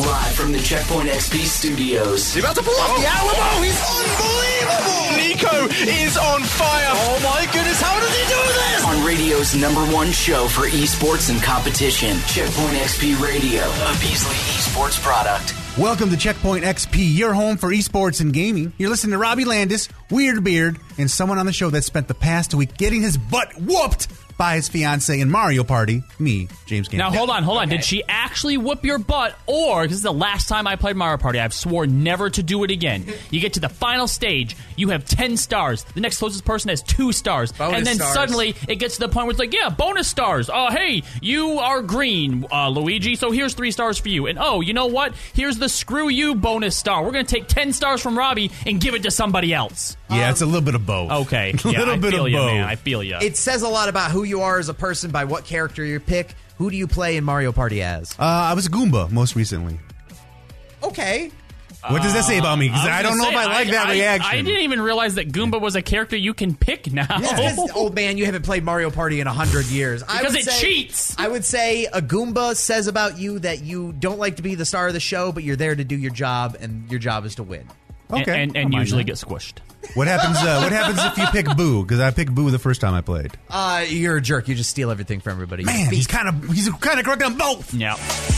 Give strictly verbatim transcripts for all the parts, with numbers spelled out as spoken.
Live from the Checkpoint X P studios. He's about to pull off the Alamo. He's unbelievable. Nico is on fire. Oh my goodness, how does he do this? On radio's number one show for esports and competition, Checkpoint X P Radio, a Beasley Esports product. Welcome to Checkpoint X P, your home for esports and gaming. You're listening to Robbie Landis, Weird Beard, and someone on the show that spent the past week getting his butt whooped by his fiancée in Mario Party, me, James Campbell. Now, hold on, hold on. Okay. Did she actually whoop your butt? Or, because this is the last time I played Mario Party, I've sworn never to do it again. You get to the final stage, you have ten stars. The next closest person has two stars. Bonus and then stars. Suddenly, it gets to the point where it's like, yeah, bonus stars. Oh, uh, hey, you are green, uh, Luigi, so here's three stars for you. And, oh, you know what? Here's the screw you bonus star. We're going to take ten stars from Robbie and give it to somebody else. Yeah, um, it's a little bit of both. Okay. a Yeah, little I bit feel of you, both. man. I feel you. It says a lot about who you are as a person by what character you pick. Who do you play in Mario Party as? Uh, I was a Goomba most recently. Okay. What does that say about me? Because I, I, don't know say, if I like I, that I, reaction. I didn't even realize that Goomba was a character you can pick now. Because, old man, you haven't played Mario Party in a hundred years. I Because would it say, cheats. I would say a Goomba says about you that you don't like to be the star of the show, but you're there to do your job, and your job is to win. Okay. And, and, and usually get squished. What happens? Uh, what happens if you pick Boo? Because I picked Boo the first time I played. Uh, you're a jerk. You just steal everything from everybody. Man, he's kind of he's kind of correct on both. Yeah.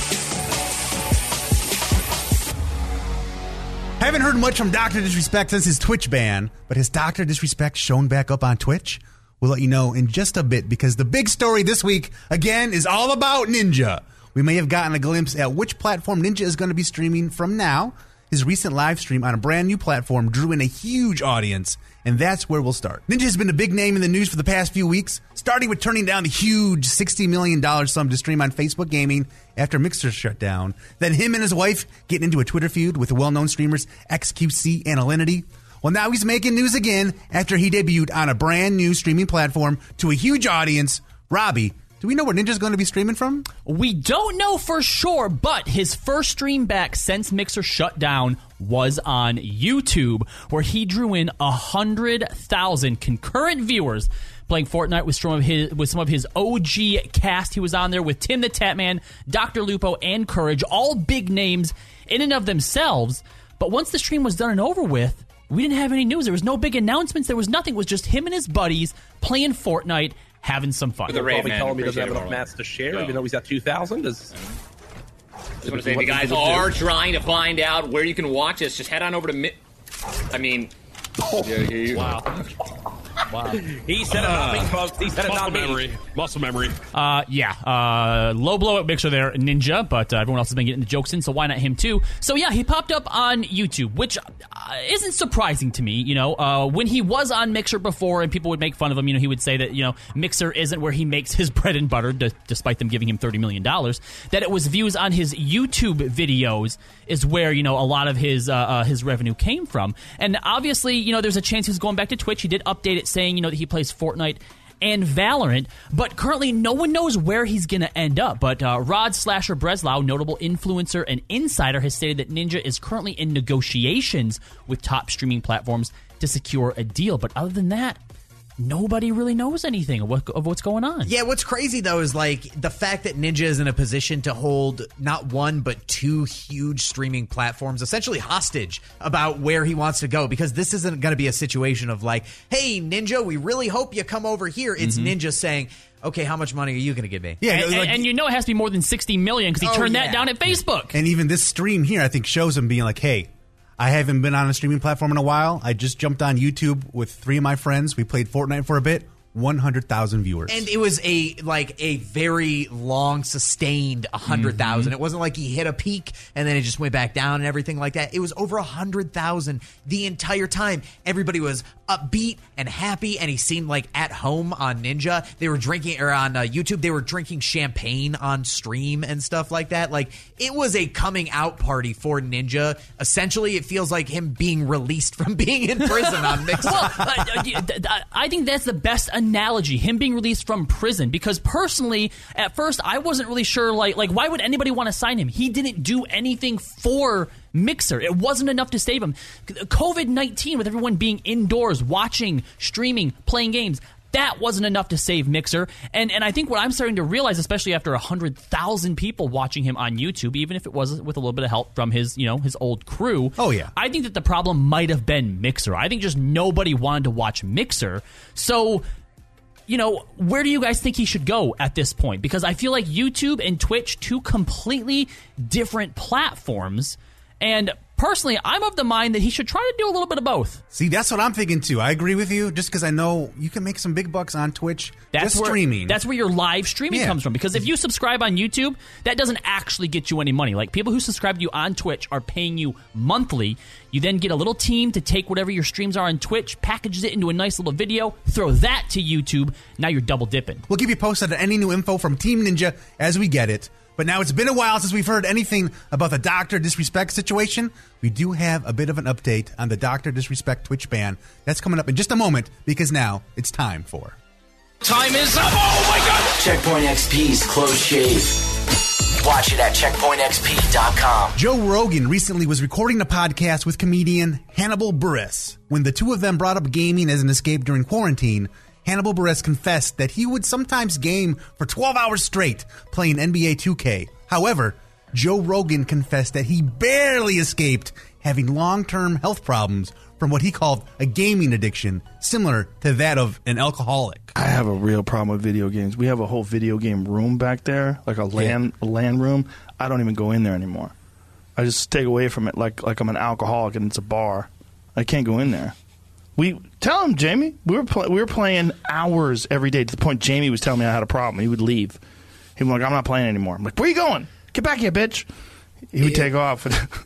Haven't heard much from Doctor Disrespect since his Twitch ban, but has Doctor Disrespect shown back up on Twitch? We'll let you know in just a bit, because the big story this week, again, is all about Ninja. We may have gotten a glimpse at which platform Ninja is going to be streaming from now. His recent live stream on a brand new platform drew in a huge audience, and that's where we'll start. Ninja has been a big name in the news for the past few weeks, starting with turning down the huge sixty million dollars sum to stream on Facebook Gaming after Mixer shut down. Then him and his wife getting into a Twitter feud with the well-known streamers X Q C and Alinity. Well, now he's making news again after he debuted on a brand new streaming platform to a huge audience. Robbie, do we know where Ninja's going to be streaming from? We don't know for sure, but his first stream back since Mixer shut down was on YouTube, where he drew in one hundred thousand concurrent viewers playing Fortnite with some of his with some of his O G cast. He was on there with Tim the Tatman, Doctor Lupo, and Courage, all big names in and of themselves. But once the stream was done and over with, we didn't have any news. There was no big announcements. There was nothing. It was just him and his buddies playing Fortnite, having some fun. The Probably man, telling me he doesn't have appreciate enough it, mats to share, Go. even though he's got two thousand. Does I want to say the guys are trying to find out where you can watch this. Just head on over to. Mi- I mean, Oh, yeah, yeah, yeah. wow. Wow. He said it, not me, folks. He said it, Muscle not me. memory. Muscle memory. Uh, yeah, uh, low blow at Mixer there, Ninja, but uh, everyone else has been getting the jokes in, so why not him too? So yeah, he popped up on YouTube, which uh, isn't surprising to me. You know, uh, when he was on Mixer before and people would make fun of him, you know, he would say that, you know, Mixer isn't where he makes his bread and butter, d- despite them giving him thirty million dollars, that it was views on his YouTube videos is where, you know, a lot of his, uh, uh, his revenue came from. And obviously, you know, there's a chance he's going back to Twitch. He did update it saying, you know, that he plays Fortnite and Valorant, but currently no one knows where he's going to end up. But uh, Rod Slasher Breslau, notable influencer and insider, has stated that Ninja is currently in negotiations with top streaming platforms to secure a deal. But other than that, nobody really knows anything of, what, of what's going on. Yeah, what's crazy, though, is like the fact that Ninja is in a position to hold not one, but two huge streaming platforms essentially hostage about where he wants to go, because this isn't going to be a situation of like, hey, Ninja, we really hope you come over here. It's mm-hmm. Ninja saying, okay, how much money are you going to give me? Yeah, and, like, and you know it has to be more than sixty million dollars because he oh, turned yeah. that down at Facebook. And even this stream here, I think, shows him being like, hey, I haven't been on a streaming platform in a while. I just jumped on YouTube with three of my friends. We played Fortnite for a bit. one hundred thousand viewers. And it was a like a very long, sustained one hundred thousand. Mm-hmm. It wasn't like he hit a peak and then it just went back down and everything like that. It was over one hundred thousand the entire time. Everybody was upbeat and happy, and he seemed like at home on Ninja. They were drinking, or on uh, YouTube, they were drinking champagne on stream and stuff like that. Like, it was a coming out party for Ninja. Essentially, it feels like him being released from being in prison on Mixer. Well, uh, I think that's the best analogy, him being released from prison, because personally, at first, I wasn't really sure, like, like why would anybody want to sign him? He didn't do anything for Mixer. It wasn't enough to save him. covid nineteen, with everyone being indoors, watching, streaming, playing games, that wasn't enough to save Mixer. And and I think what I'm starting to realize, especially after one hundred thousand people watching him on YouTube, even if it was with a little bit of help from his, you know, his old crew. Oh, yeah. I think that the problem might have been Mixer. I think just nobody wanted to watch Mixer. So, you know, where do you guys think he should go at this point? Because I feel like YouTube and Twitch, two completely different platforms. And personally, I'm of the mind that he should try to do a little bit of both. See, that's what I'm thinking too. I agree with you, just because I know you can make some big bucks on Twitch that's just where, streaming. That's where your live streaming Yeah. comes from. Because if you subscribe on YouTube, that doesn't actually get you any money. Like, people who subscribe to you on Twitch are paying you monthly. You then get a little team to take whatever your streams are on Twitch, packages it into a nice little video, throw that to YouTube. Now you're double dipping. We'll keep you posted on any new info from Team Ninja as we get it. But now it's been a while since we've heard anything about the Doctor Disrespect situation. We do have a bit of an update on the Doctor Disrespect Twitch ban. That's coming up in just a moment, because now it's time for... Time is up. Oh, my God. Checkpoint X P's Close Shave. Watch it at checkpoint x p dot com. Joe Rogan recently was recording a podcast with comedian Hannibal Buress. When the two of them brought up gaming as an escape during quarantine, Hannibal Buress confessed that he would sometimes game for twelve hours straight playing N B A two K. However, Joe Rogan confessed that he barely escaped having long-term health problems from what he called a gaming addiction, similar to that of an alcoholic. I have a real problem with video games. We have a whole video game room back there, like a LAN, a LAN room. I don't even go in there anymore. I just stay away from it like like I'm an alcoholic and it's a bar. I can't go in there. We tell him, Jamie. We were pl- we were playing hours every day to the point Jamie was telling me I had a problem. He would leave. He was like, "I'm not playing anymore." I'm like, "Where you going? Get back here, bitch!" He would yeah. take off.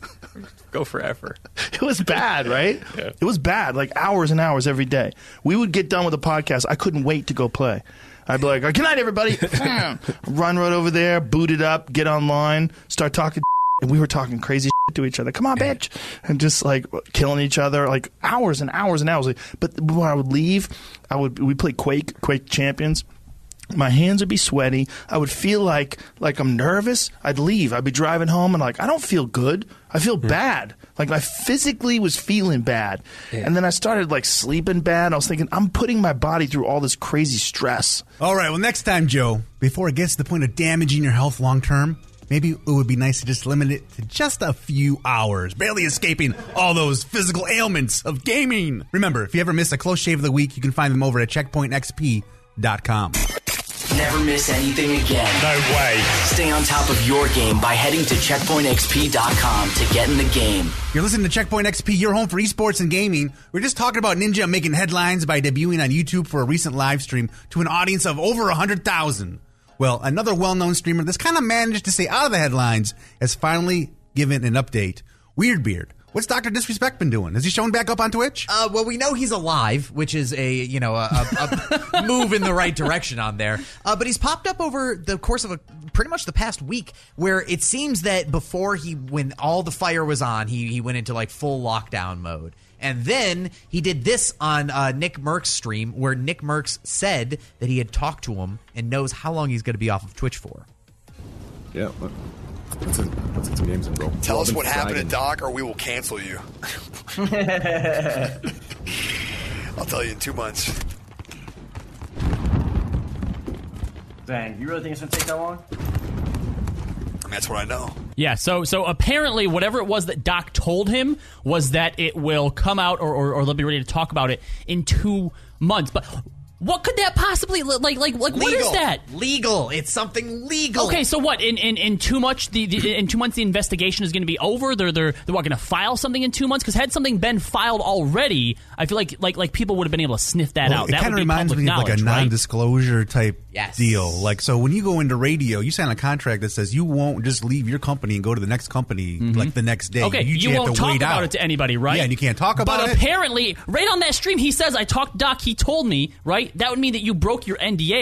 Go forever. It was bad, right? Yeah. It was bad, like hours and hours every day. We would get done with the podcast. I couldn't wait to go play. I'd be like, "Good night, everybody." Run right over there, boot it up, get online, start talking. And we were talking crazy shit to each other. Come on, bitch. And just like killing each other, like hours and hours and hours. But when I would leave, I would we play Quake, Quake Champions. My hands would be sweaty. I would feel like like I'm nervous. I'd leave. I'd be driving home and like, I don't feel good. I feel yeah. bad. Like I physically was feeling bad. Yeah. And then I started like sleeping bad. I was thinking, I'm putting my body through all this crazy stress. All right, well, next time, Joe, before it gets to the point of damaging your health long term, maybe it would be nice to just limit it to just a few hours, barely escaping all those physical ailments of gaming. Remember, if you ever miss a close shave of the week, you can find them over at checkpoint x p dot com. Never miss anything again. No way. Stay on top of your game by heading to checkpoint x p dot com to get in the game. You're listening to Checkpoint X P, your home for esports and gaming. We're just talking about Ninja making headlines by debuting on YouTube for a recent live stream to an audience of over one hundred thousand. Well, another well-known streamer that's kind of managed to stay out of the headlines has finally given an update. Weirdbeard. What's Doctor Disrespect been doing? Has he shown back up on Twitch? Uh, well, we know he's alive, which is a you know a, a, a move in the right direction on there. Uh, but he's popped up over the course of a, pretty much the past week, where it seems that before he, when all the fire was on, he he went into like full lockdown mode. And then he did this on uh, Nick Merck's stream, where Nick Merckx said that he had talked to him and knows how long he's going to be off of Twitch for. Yeah, look. Let's get, let's get some games in, bro. Tell us what happened flagging. to Doc, or we will cancel you. I'll tell you in two months. Dang, you really think it's going to take that long? That's what I know. Yeah, so so apparently whatever it was that Doc told him was that it will come out, or, or, or they'll be ready to talk about it in two months. But what could that possibly like? Like, like, what legal. is that? Legal. It's something legal. Okay, so what? In in, in two much the, the in two months the investigation is going to be over. They're they're they're going to file something in two months because had something been filed already, I feel like like like people would have been able to sniff that well, out. It that kind would of be reminds me of like a right? non-disclosure type yes. deal. Like, so when you go into radio, you sign a contract that says you won't just leave your company and go to the next company mm-hmm. like the next day. Okay, you, you have won't to talk wait about out. it to anybody, right? Yeah, and you can't talk about but it. But apparently, right on that stream, he says, "I talked to Doc. He told me." Right? That would mean that you broke your N D A.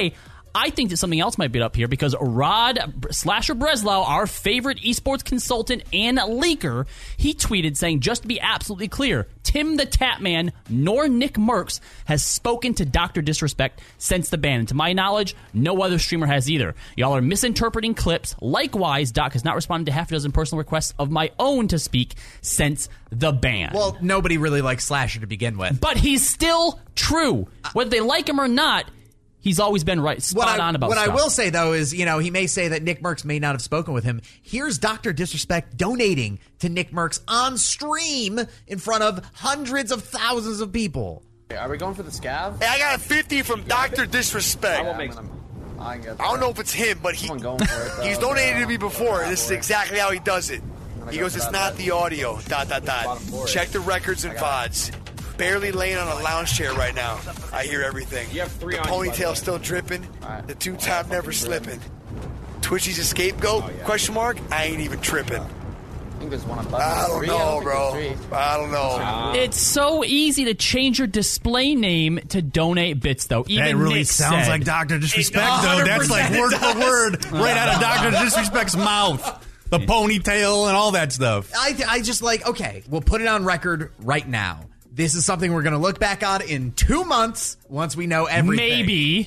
I think that something else might be up here because Rod Slasher Breslau, our favorite esports consultant and leaker, he tweeted saying, just to be absolutely clear, Tim the Tatman nor Nick Merckx has spoken to Doctor Disrespect since the ban. And to my knowledge, no other streamer has either. Y'all are misinterpreting clips. Likewise, Doc has not responded to half a dozen personal requests of my own to speak since the ban. Well, nobody really likes Slasher to begin with. But he's still true. Whether they like him or not, he's always been right, spot what I, on about what stuff. I will say, though, is, you know, he may say that Nick Merckx may not have spoken with him. Here's Doctor Disrespect donating to Nick Merckx on stream in front of hundreds of thousands of people. Are we going for the scav? Hey, I got a fifty from Doctor Disrespect. I won't make some. I, I don't know if it's him, but he going for it, he's donated to me before. This is exactly how he does it. He goes, it's not the audio, dot, dot, dot. Check the records and V O Ds. Barely laying on a lounge chair right now. I hear everything. You have three the on you, ponytail still dripping. Right. The two-time never slipping. Twitchy's a scapegoat? Oh, yeah. Question mark? I ain't even tripping. I think there's one on button. I don't three. know, I don't bro. I don't know. It's so easy to change your display name to donate bits, though. Even that really Nick sounds said, like Doctor Disrespect, though. That's like word for word, right out of Doctor Disrespect's mouth. The ponytail and all that stuff. I, I just like, okay, we'll put it on record right now. This is something we're going to look back on in two months once we know everything. Maybe.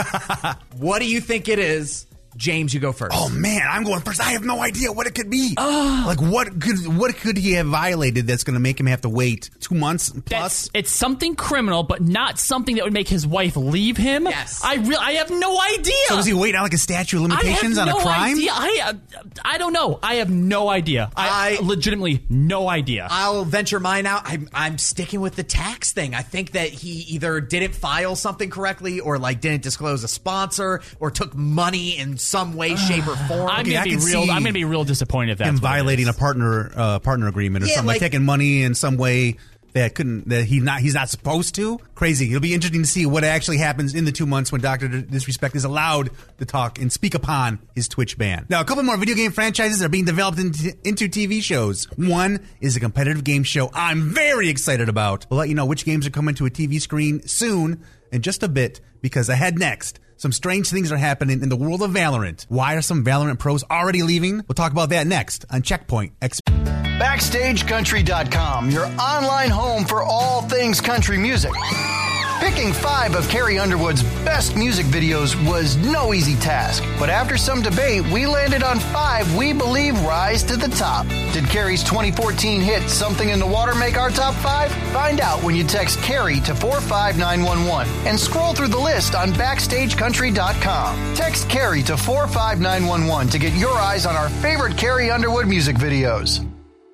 What do you think it is? James, you go first. Oh man, I'm going first. I have no idea what it could be. Uh, like what could what could he have violated that's going to make him have to wait two months plus? That's, it's something criminal, but not something that would make his wife leave him. Yes, I re- I have no idea. So does he wait out like a statute of limitations I have on no a crime? Idea. I uh, I don't know. I have no idea. I, I legitimately no idea. I'll venture mine out. I'm I'm sticking with the tax thing. I think that he either didn't file something correctly, or like didn't disclose a sponsor, or took money in some way, shape, or form. I'm Okay, gonna I be can real. see I'm gonna be real disappointed if that's him what it violating is. a partner uh, partner agreement or Yeah, something, like, like- taking money in some way that couldn't that he not he's not supposed to. Crazy. It'll be interesting to see what actually happens in the two months when Doctor Disrespect is allowed to talk and speak upon his Twitch ban. Now, a couple more video game franchises are being developed into, into T V shows. One is a competitive game show I'm very excited about. We'll let you know which games are coming to a T V screen soon in just a bit, because ahead next, some strange things are happening in the world of Valorant. Why are some Valorant pros already leaving? We'll talk about that next on Checkpoint X P. Backstage Country dot com, your online home for all things country music. Picking five of Carrie Underwood's best music videos was no easy task, but after some debate, we landed on five we believe rise to the top. Did Carrie's twenty fourteen hit Something in the Water make our top five? Find out when you text Carrie to four five nine one one and scroll through the list on Backstage Country dot com. Text Carrie to four five nine one one to get your eyes on our favorite Carrie Underwood music videos.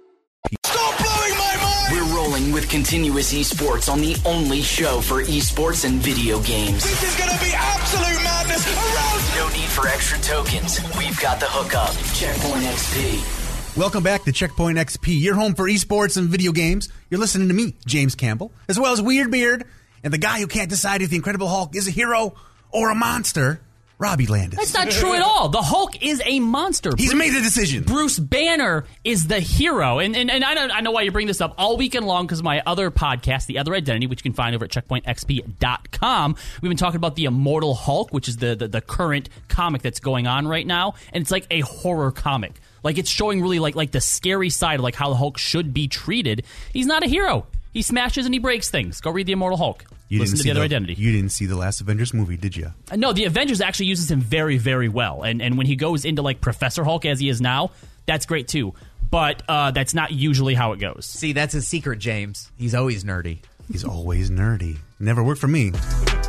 Stop blowing my mind! We're rolling with Continuous Esports on the only show for esports and video games. This is going to be absolute madness around. No need for extra tokens. We've got the hookup. Checkpoint X P. Welcome back to Checkpoint X P, your home for esports and video games. You're listening to me, James Campbell, as well as Weird Beard, and the guy who can't decide if the Incredible Hulk is a hero or a monster, Robbie Landis. That's not true at all. The Hulk is a monster. He's Bruce, made a decision. Bruce Banner is the hero. And and, and I, know, I know why you bring this up all weekend long, because my other podcast, The Other Identity, which you can find over at checkpoint x p dot com, we've been talking about the Immortal Hulk, which is the, the, the current comic that's going on right now. And it's like a horror comic. Like, it's showing really like like the scary side of like how the Hulk should be treated. He's not a hero. He smashes and he breaks things. Go read The Immortal Hulk. You Listen didn't to see The Other the, Identity. You didn't see the last Avengers movie, did you? Uh, No, the Avengers actually uses him very, very well. And and when he goes into like Professor Hulk as he is now, that's great too. But uh, that's not usually how it goes. See, that's his secret, James. He's always nerdy. He's always nerdy. Never worked for me.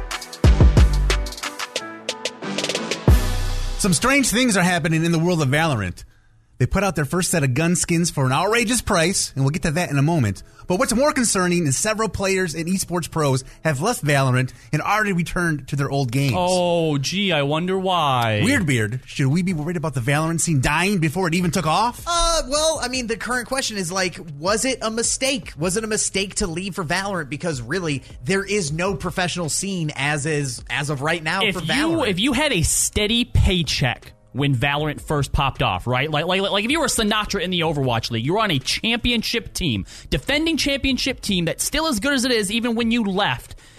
Some strange things are happening in the world of Valorant. They put out their first set of gun skins for an outrageous price, and we'll get to that in a moment. But what's more concerning is several players and esports pros have left Valorant and already returned to their old games. Oh, gee, I wonder why. Weirdbeard, should we be worried about the Valorant scene dying before it even took off? Uh, well, I mean, the current question is like, was it a mistake? Was it a mistake to leave for Valorant? Because really, there is no professional scene as is as of right now if for you, Valorant. If you had a steady paycheck when Valorant first popped off, right? Like, like, like if you were Sinatra in the Overwatch League, you were on a championship team, defending championship team that's still as good as it is even when you left,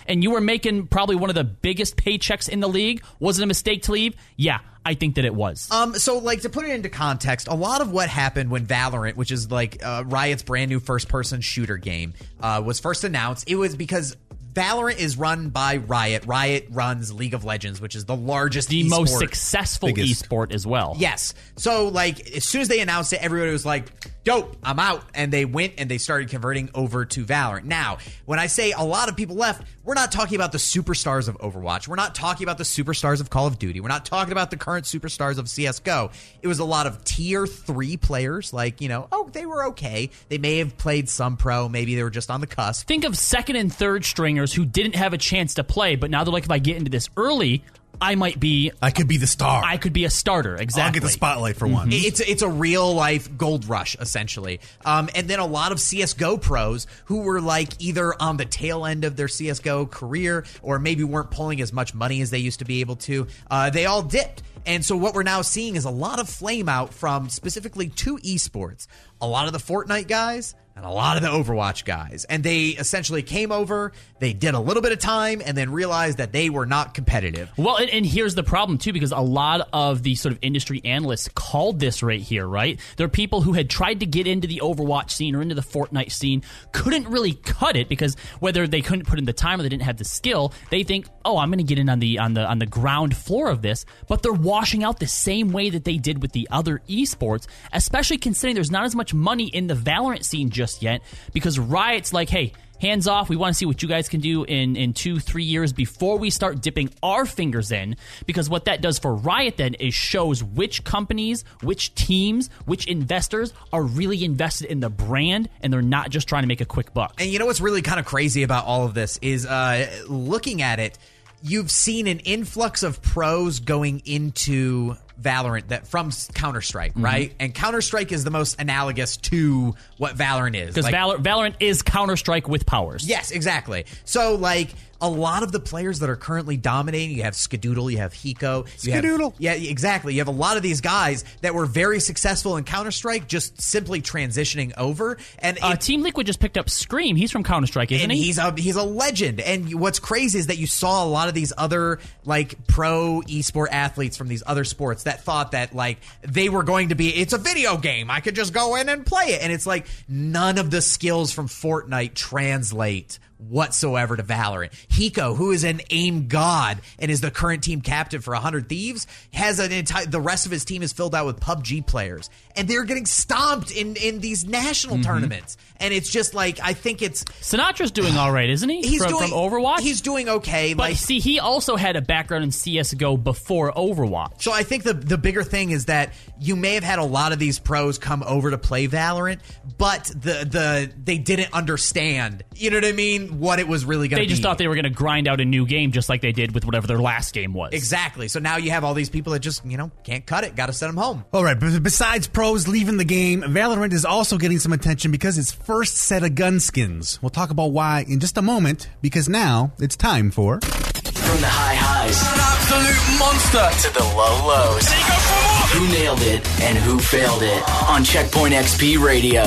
and you were making probably one of the biggest paychecks in the league, was it a mistake to leave? Yeah, I think that it was. Um, so, like, to put it into context, a lot of what happened when Valorant, which is like uh, Riot's brand new first-person shooter game, uh, was first announced, it was because Valorant is run by Riot. Riot runs League of Legends, which is the largest the esport. most successful Biggest. esport as well. Yes. So, like, as soon as they announced it, everybody was like, dope, I'm out. And they went and they started converting over to Valorant. Now, when I say a lot of people left, we're not talking about the superstars of Overwatch. We're not talking about the superstars of Call of Duty. We're not talking about the current superstars of C S G O. It was a lot of tier three players, like, you know, oh, they were okay. They may have played some pro. Maybe they were just on the cusp. Think of second and third stringers who didn't have a chance to play, but now they're like, if I get into this early, I might be... I could be the star. I could be a starter, exactly. I'll get the spotlight for one. Mm-hmm. It's it's a real life gold rush, essentially. Um, and then a lot of C S G O pros who were like either on the tail end of their C S G O career or maybe weren't pulling as much money as they used to be able to, uh, they all dipped. And so what we're now seeing is a lot of flame out from specifically two esports. A lot of the Fortnite guys and a lot of the Overwatch guys. And they essentially came over, they did a little bit of time, and then realized that they were not competitive. Well, and, and here's the problem, too, because a lot of the sort of industry analysts called this right here, right? There are people who had tried to get into the Overwatch scene or into the Fortnite scene, couldn't really cut it because whether they couldn't put in the time or they didn't have the skill, they think, oh, I'm going to get in on the on the on the ground floor of this, but they're washing out the same way that they did with the other esports, especially considering there's not as much money in the Valorant scene just yet, because Riot's like, hey, hands off, we want to see what you guys can do in, in two, three years before we start dipping our fingers in, because what that does for Riot then is shows which companies, which teams, which investors are really invested in the brand, and they're not just trying to make a quick buck. And you know what's really kind of crazy about all of this is uh, looking at it, you've seen an influx of pros going into Valorant that from Counter-Strike, mm-hmm. right? And Counter-Strike is the most analogous to what Valorant is. Because like, Valor- Valorant is Counter-Strike with powers. Yes, exactly. So, like, a lot of the players that are currently dominating, you have Skadoodle, you have Hiko. You Skadoodle. Have, yeah, exactly. You have a lot of these guys that were very successful in Counter-Strike just simply transitioning over. And uh, it, Team Liquid just picked up Scream. He's from Counter-Strike, isn't and he? He's a, he's a legend. And what's crazy is that you saw a lot of these other, like, pro esport athletes from these other sports that thought that, like, they were going to be, it's a video game, I could just go in and play it. And it's like, none of the skills from Fortnite translate whatsoever to Valorant. Hiko, who is an aim god and is the current team captain for one hundred Thieves, has an entire, the rest of his team is filled out with P U B G players, and they're getting stomped in in these national mm-hmm. tournaments. And it's just like, I think it's Sinatra's doing all right, isn't he? He's from, doing from Overwatch. He's doing okay. But like, see, he also had a background in C S G O before Overwatch. So I think the the bigger thing is that you may have had a lot of these pros come over to play Valorant, but the the they didn't understand. You know what I mean? What it was really going to be. They just thought they were going to grind out a new game just like they did with whatever their last game was. Exactly. So now you have all these people that just, you know, can't cut it. Got to send them home. All right. But besides pros leaving the game, Valorant is also getting some attention because its first set of gun skins. We'll talk about why in just a moment, because now it's time for... From the high highs. An absolute monster. To the low lows. And he goes for more. Who nailed it and who failed it on Checkpoint X P Radio.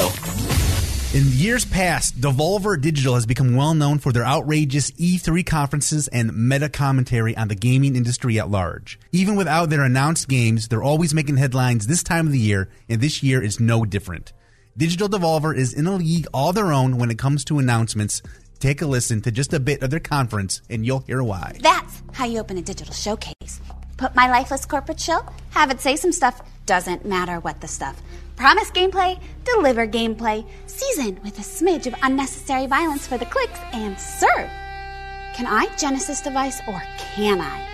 In years past, Devolver Digital has become well known for their outrageous E three conferences and meta commentary on the gaming industry at large. Even without their announced games, they're always making headlines this time of the year, and this year is no different. Digital Devolver is in a league all their own when it comes to announcements. Take a listen to just a bit of their conference, and you'll hear why. That's how you open a digital showcase. Put my lifeless corporate shill, have it say some stuff, doesn't matter what the stuff. Promise gameplay, deliver gameplay, season with a smidge of unnecessary violence for the clicks, and serve. Can I Genesis device or can I?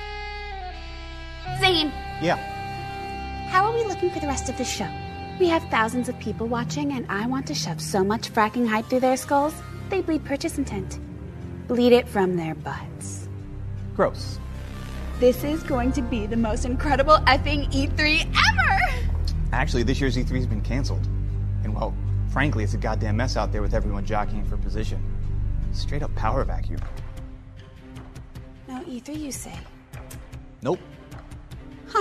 Zane. Yeah. How are we looking for the rest of the show? We have thousands of people watching, and I want to shove so much fracking hype through their skulls, they bleed purchase intent. Bleed it from their butts. Gross. This is going to be the most incredible effing E three ever! Actually, this year's E three has been canceled. And, well, frankly, it's a goddamn mess out there with everyone jockeying for position. Straight up power vacuum. No E three, you say? Nope. Huh.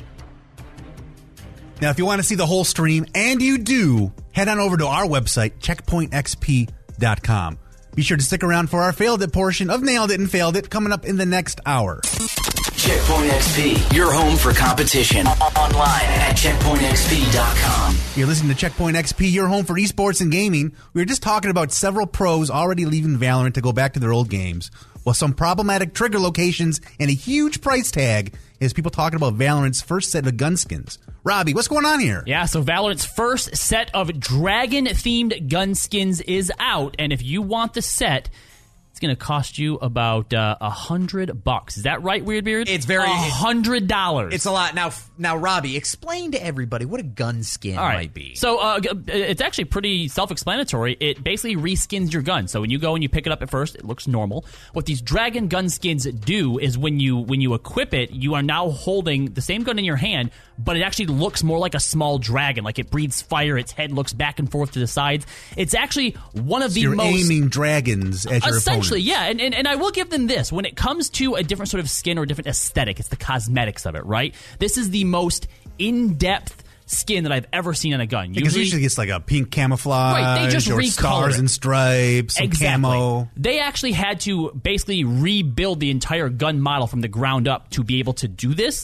Now, if you want to see the whole stream, and you do, head on over to our website, checkpoint x p dot com. Be sure to stick around for our Failed It portion of Nailed It and Failed It coming up in the next hour. Checkpoint X P, your home for competition. Online at checkpoint x p dot com. You're listening to Checkpoint X P, your home for esports and gaming. We were just talking about several pros already leaving Valorant to go back to their old games. Well, some problematic trigger locations and a huge price tag is people talking about Valorant's first set of gun skins. Robbie, what's going on here? Yeah, so Valorant's first set of dragon-themed gun skins is out, and if you want the set, it's going to cost you about a uh, hundred bucks. Is that right, Weirdbeard? It's very a hundred dollars. It's a lot. Now, now, Robbie, explain to everybody what a gun skin All right. might be. So uh, it's actually pretty self-explanatory. It basically reskins your gun. So when you go and you pick it up at first, it looks normal. What these dragon gun skins do is when you when you equip it, you are now holding the same gun in your hand, but it actually looks more like a small dragon. Like it breathes fire. Its head looks back and forth to the sides. It's actually one of so the you're most aiming dragons at your essentially, opponents. yeah. And, and and I will give them this. When it comes to a different sort of skin or a different aesthetic, it's the cosmetics of it, right? This is the most in-depth skin that I've ever seen on a gun. Because usually, usually it's like a pink camouflage, right, they just or recolor stars it. and stripes, some exactly. camo. They actually had to basically rebuild the entire gun model from the ground up to be able to do this.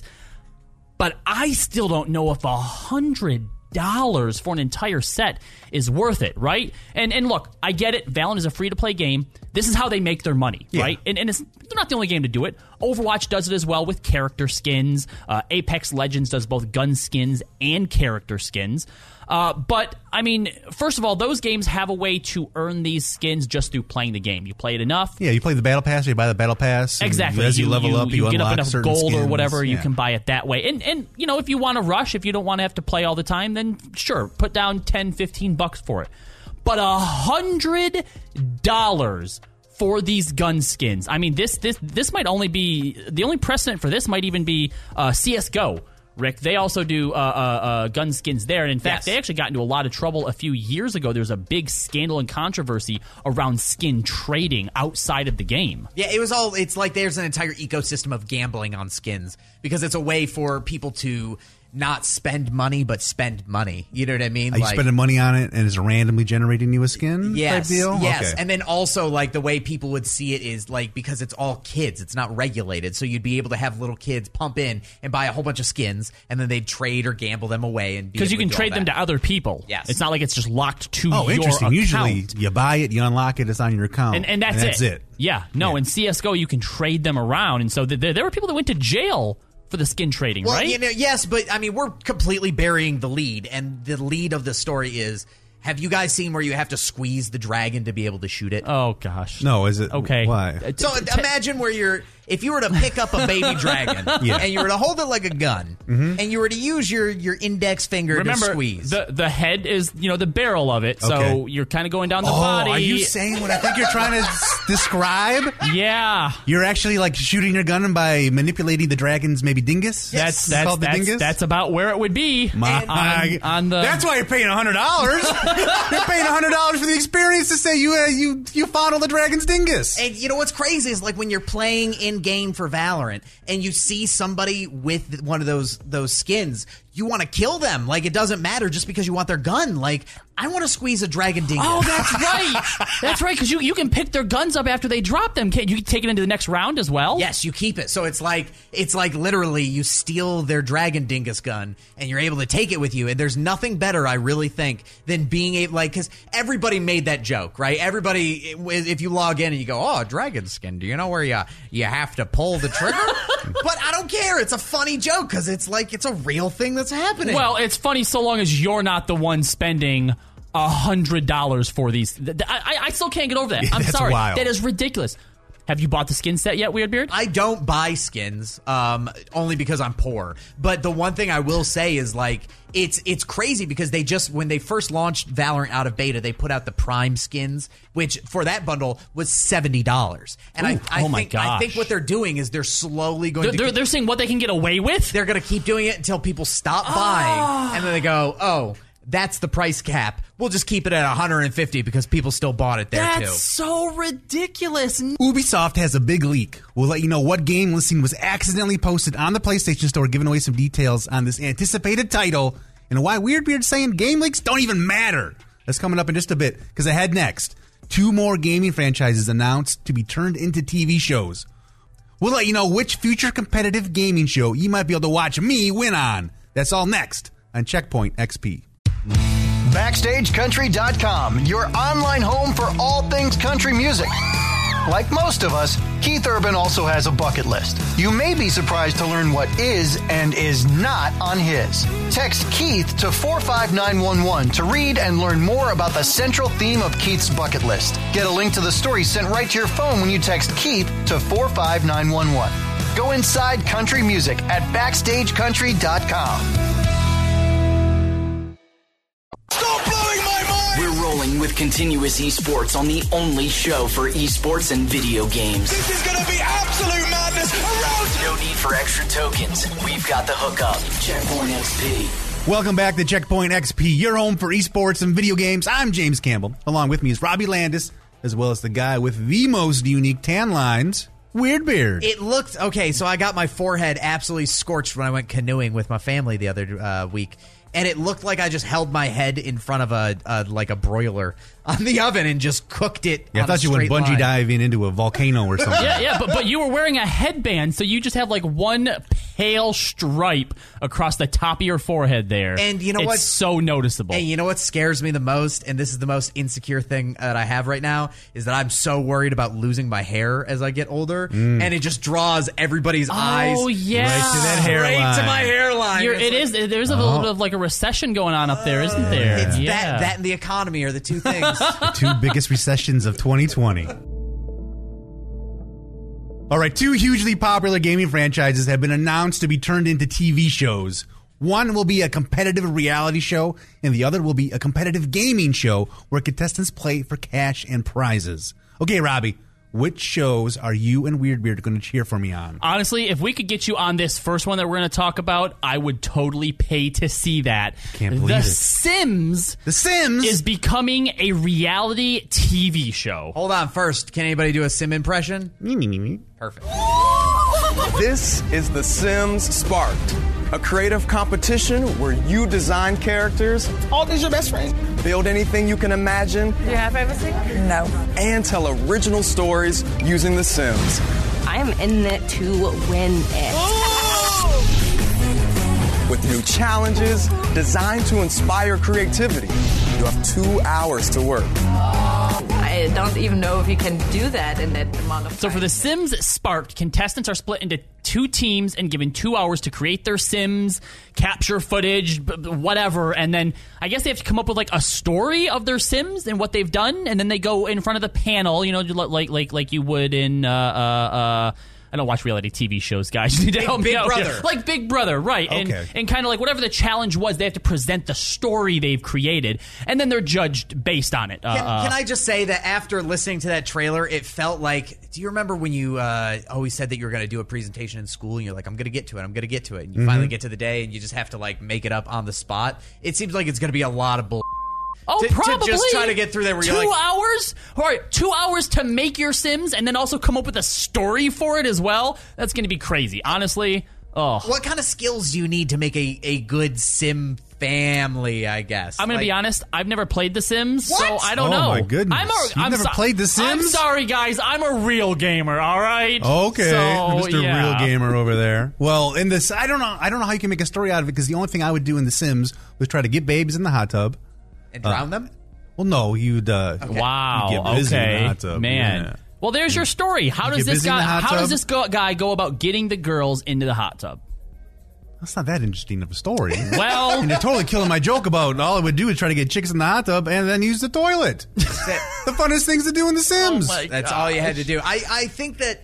But I still don't know if a hundred dollars for an entire set is worth it, right? And and look, I get it. Valorant is a free-to-play game. This is how they make their money, yeah. right? And, and it's, they're not the only game to do it. Overwatch does it as well with character skins. Uh, Apex Legends does both gun skins and character skins. Uh, but, I mean, first of all, those games have a way to earn these skins just through playing the game. You play it enough. Yeah, you play the Battle Pass, or you buy the Battle Pass. Exactly. As you, you level you, up, you, you get unlock up enough certain gold skins. or whatever, you yeah. can buy it that way. And, and you know, if you want to rush, if you don't want to have to play all the time, then sure, put down ten, fifteen bucks for it. But a hundred dollars for these gun skins. I mean, this this this might only be the only precedent for this might even be uh, C S G O. Rick, they also do uh, uh, uh, gun skins there. And in fact, yes. they actually got into a lot of trouble a few years ago. There was a big scandal and controversy around skin trading outside of the game. Yeah, it was all, it's like there's an entire ecosystem of gambling on skins because it's a way for people to not spend money, but spend money. You know what I mean? Are you like, spending money on it and it's randomly generating you a skin yes, type deal? Yes, okay. And then also like the way people would see it is like because it's all kids, it's not regulated. So you'd be able to have little kids pump in and buy a whole bunch of skins and then they'd trade or gamble them away. and Because you can trade them to other people. Yes. It's not like it's just locked to oh, your interesting. account. Usually you buy it, you unlock it, it's on your account. And, and that's, and that's it. it. Yeah, no, yeah. in C S G O you can trade them around. And so th- th- there were people that went to jail for the skin trading, well, right? You know, yes, but I mean, we're completely burying the lead, and the lead of the story is: have you guys seen where you have to squeeze the dragon to be able to shoot it? Oh gosh, no, is it okay? Why? So imagine where you're. If you were to pick up a baby dragon yeah. and you were to hold it like a gun mm-hmm. and you were to use your, your index finger Remember, to squeeze. the the head is, you know, the barrel of it, so okay. you're kind of going down the oh, body. Are you saying what I think you're trying to s- describe? Yeah. You're actually like shooting your gun by manipulating the dragon's maybe dingus? That's Yes. that's called the that's, dingus? that's about where it would be. My, on, on the That's why you're paying one hundred dollars. You're paying one hundred dollars for the experience to say you uh, you you fondle the dragon's dingus. And you know what's crazy is like when you're playing in game for Valorant and you see somebody with one of those those skins, you want to kill them. Like it doesn't matter just because you want their gun. Like I want to squeeze a dragon dingus. Oh, that's right. That's right, because you, you can pick their guns up after they drop them. Can you take it into the next round as well? Yes, you keep it. So it's like it's like literally you steal their dragon dingus gun and you're able to take it with you. And there's nothing better, I really think, than being able, like, because everybody made that joke, right? Everybody, if you log in and you go, oh, dragon skin, do you know where you you have to pull the trigger? But I don't care. It's a funny joke because it's like it's a real thing that's happening. Well, it's funny so long as you're not the one spending a hundred dollars for these. I, I still can't get over that. Yeah, I'm that's sorry. wild. That is ridiculous. Have you bought the skin set yet, Weirdbeard? I don't buy skins, um, only because I'm poor. But the one thing I will say is like it's it's crazy because they just when they first launched Valorant out of beta, they put out the Prime skins, which for that bundle was seventy dollars. And Ooh, I, I oh my think gosh. I think what they're doing is they're slowly going They're, to they're, keep, they're seeing what they can get away with. they're going to keep doing it until people stop Ah. buying, and then they go, oh. That's the price cap. We'll just keep it at one hundred fifty because people still bought it there That's too. so ridiculous. Ubisoft has a big leak. We'll let you know what game listing was accidentally posted on the PlayStation Store, giving away some details on this anticipated title, and why Weirdbeard's saying game leaks don't even matter. That's coming up in just a bit, because ahead next, two more gaming franchises announced to be turned into T V shows. We'll let you know which future competitive gaming show you might be able to watch me win on. That's all next on Checkpoint X P. Backstage Country dot com, your online home for all things country music. Like most of us, Keith Urban also has a bucket list. You may be surprised to learn what is and is not on his. Text Keith to four five nine one one to read and learn more about the central theme of Keith's bucket list. Get a link to the story sent right to your phone when you text Keith to four five nine one one. Go inside country music at Backstage Country dot com. Stop blowing my mind! We're rolling with Continuous Esports on the only show for esports and video games. This is gonna be absolute madness around. No need for extra tokens. We've got the hookup. Checkpoint X P. Welcome back to Checkpoint X P, your home for esports and video games. I'm James Campbell. Along with me is Robbie Landis, as well as the guy with the most unique tan lines, Weird Beard. It looked okay. So I got my forehead absolutely scorched when I went canoeing with my family the other uh, week. And it looked like I just held my head in front of a, a like a broiler on the oven and just cooked it. Yeah, I on thought a you went straight bungee line. diving into a volcano or something. Yeah, yeah, but but you were wearing a headband, so you just have like one pale stripe across the top of your forehead there. And you know it's what? so noticeable. And you know what scares me the most, and this is the most insecure thing that I have right now, is that I'm so worried about losing my hair as I get older, Mm. and it just draws everybody's Oh, eyes yeah. Right to that hairline. right to my hairline. You're, It's it like- is. There's a Oh. little bit of like a recession going on up there, isn't there? It's yeah. that, that and the economy are the two things. The two biggest recessions of twenty twenty. All right, two hugely popular gaming franchises have been announced to be turned into T V shows. One will be a competitive reality show, and the other will be a competitive gaming show where contestants play for cash and prizes. Okay, Robbie, which shows are you and Weirdbeard going to cheer for me on? Honestly, if we could get you on this first one that we're going to talk about, I would totally pay to see that. Can't believe the it. Sims The Sims is becoming a reality T V show. Hold on, first, can anybody do a Sim impression? Me, me, me, me. Perfect. This is The Sims Sparked, a creative competition where you design characters. Oh, these your best friends. Build anything you can imagine. Do you have everything? No. And tell original stories using The Sims. I am in it to win it. With new challenges designed to inspire creativity. You have two hours to work. I don't even know if you can do that in that amount of time. So for The Sims Sparked, contestants are split into two teams and given two hours to create their Sims, capture footage, b- b- whatever, and then I guess they have to come up with like a story of their Sims and what they've done, and then they go in front of the panel, you know, like like like you would in. Uh, uh, uh, I don't watch reality T V shows, guys. You need to Big- help me Big out Brother. here. Like Big Brother, right? And Okay. and kind of like whatever the challenge was, they have to present the story they've created, and then they're judged based on it. Uh, Can, uh, can I just say that after listening to that trailer, it felt like, do you remember when you uh, always said that you were going to do a presentation in school and you're like, I'm going to get to it, I'm going to get to it. And you Mhm. finally get to the day and you just have to like make it up on the spot. It seems like it's going to be a lot of bull. Oh, to, probably. to just try to get through there where two you're like, hours? All right, two hours to make your Sims and then also come up with a story for it as well? That's going to be crazy. Honestly, oh. what kind of skills do you need to make a, a good Sim family, I guess? I'm going Like- to be honest, I've never played The Sims, What? so I don't Oh, know. my goodness. I'm a, You've I'm never played The Sims? I'm sorry, guys. I'm a real gamer, all right? Okay, So, Mister yeah. Real Gamer over there. Well, in this, I don't know. I don't know how you can make a story out of it because the only thing I would do in The Sims was try to get babies in the hot tub And drown Uh, them? Well, no, you'd. Uh, Wow. you'd get busy in the Okay. hot tub. Man. Yeah. Well, there's your story. How You does get this busy in guy the hot how does tub? this go, guy go about getting the girls into the hot tub? That's not that interesting of a story. Well, and you're totally killing my joke about all I would do is try to get chicks in the hot tub and then use the toilet. The funnest things to do in The Sims. Oh my That's all you had to do. I, I think that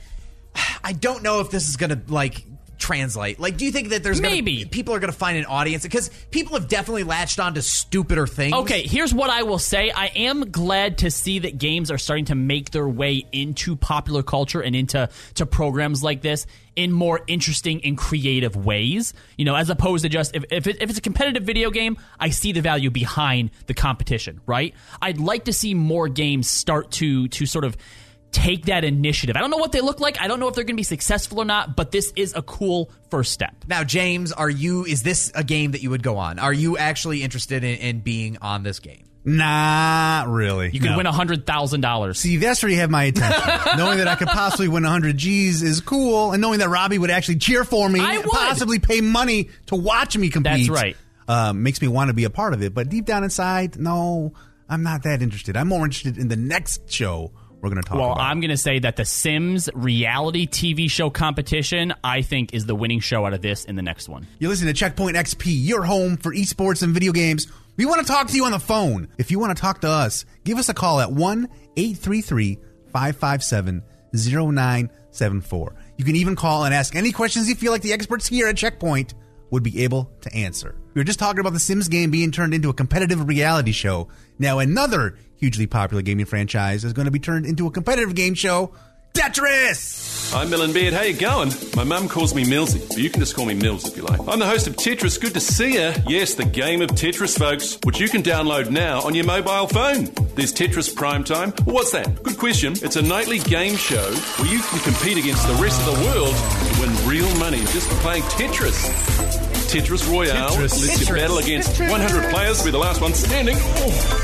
I don't know if this is going to like translate. Like, do you think that there's gonna, Maybe. people are going to find an audience? Because people have definitely latched on to stupider things. Okay, here's what I will say. I am glad to see that games are starting to make their way into popular culture and into to programs like this in more interesting and creative ways. You know, as opposed to just, if, if, it, if it's a competitive video game, I see the value behind the competition, right? I'd like to see more games start to to sort of take that initiative. I don't know what they look like. I don't know if they're going to be successful or not, but this is a cool first step. Now, James, are you? Is this a game that you would go on? Are you actually interested in, in being on this game? Not really. You could no. win one hundred thousand dollars. See, that's where you have my attention. Knowing that I could possibly win one hundred G's is cool, and knowing that Robbie would actually cheer for me I and would. possibly pay money to watch me compete. That's right. Uh, makes me want to be a part of it. But deep down inside, no, I'm not that interested. I'm more interested in the next show we're going to talk well, about. Well, I'm going to say that the Sims reality T V show competition, I think, is the winning show out of this in the next one. You're listening to Checkpoint X P, your home for esports and video games. We want to talk to you on the phone. If you want to talk to us, give us a call at one eight three three, five five seven, zero nine seven four. You can even call and ask any questions you feel like the experts here at Checkpoint would be able to answer. We were just talking about the Sims game being turned into a competitive reality show. Now another hugely popular gaming franchise is going to be turned into a competitive game show, Tetris! I'm Millen Beard. How you going? My mum calls me Millsy, but you can just call me Mills if you like. I'm the host of Tetris. Good to see you. Yes, the game of Tetris, folks, which you can download now on your mobile phone. There's Tetris Primetime. Well, what's that? Good question. It's a nightly game show where you can compete against the rest of the world to win real money just for playing Tetris. Tetris Royale Tetris. lets Tetris. you battle against Tetris. one hundred players to be the last one standing. Oh.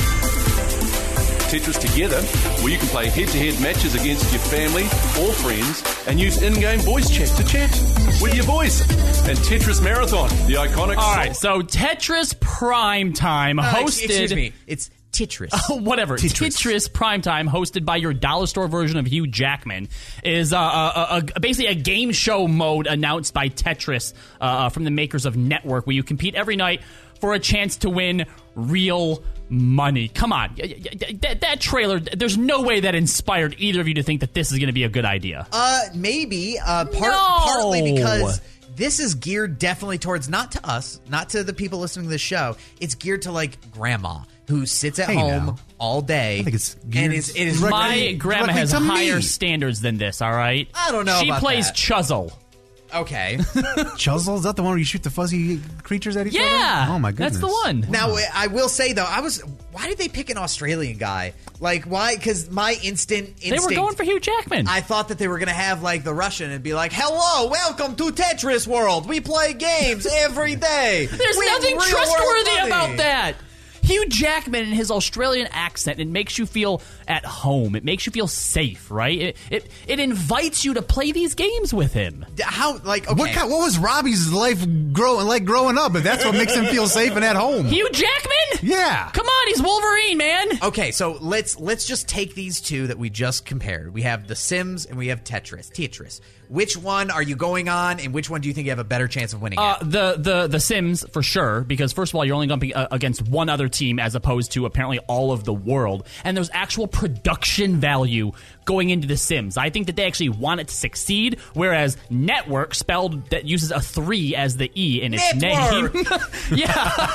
Tetris Together, where you can play head-to-head matches against your family or friends and use in-game voice chat to chat with your voice. And Tetris Marathon, the iconic... All right, so Tetris Primetime, Uh, hosted... excuse me, it's Tetris. Oh, whatever. Tetris. Tetris Primetime, hosted by your dollar store version of Hugh Jackman, is uh, a, a, basically a game show mode announced by Tetris uh, from the makers of Network, where you compete every night for a chance to win real money. Come on. That, that trailer, there's no way that inspired either of you to think that this is going to be a good idea. Uh, maybe. Uh, part, No! Partly because this is geared definitely towards, not to us, not to the people listening to the show. It's geared to, like, grandma who sits at Hey, home now. all day. I think it's and geared is, it is My directly- grandma directly has to me. higher standards than this, all right? I don't know She about plays that. Chuzzle. Okay. Chuzzle? Is that the one where you shoot the fuzzy creatures at each other? Yeah! Oh, my goodness. That's the one. Now, I will say, though, I was... Why did they pick an Australian guy? Like, why? Because my instant instinct... They were going for Hugh Jackman. I thought that they were going to have, like, the Russian and be like, hello, welcome to Tetris World. We play games every day. There's We have nothing real trustworthy world money." about that. Hugh Jackman and his Australian accent, it makes you feel at home. It makes you feel safe, right? It it, it invites you to play these games with him. How, like, okay. What, kind, what was Robbie's life growing like growing up? If that's what makes him feel safe and at home. Hugh Jackman? Yeah. Come on, he's Wolverine, man. Okay, so let's let's just take these two that we just compared. We have The Sims and we have Tetris. Tetris. Which one are you going on, and which one do you think you have a better chance of winning? Uh, at? the the the Sims for sure, because first of all, you're only going uh, against one other team as opposed to apparently all of the world, and there's actual production value going into the Sims. I think that they actually want it to succeed, whereas Network, spelled that uses a three as the E in its Network! name. Yeah,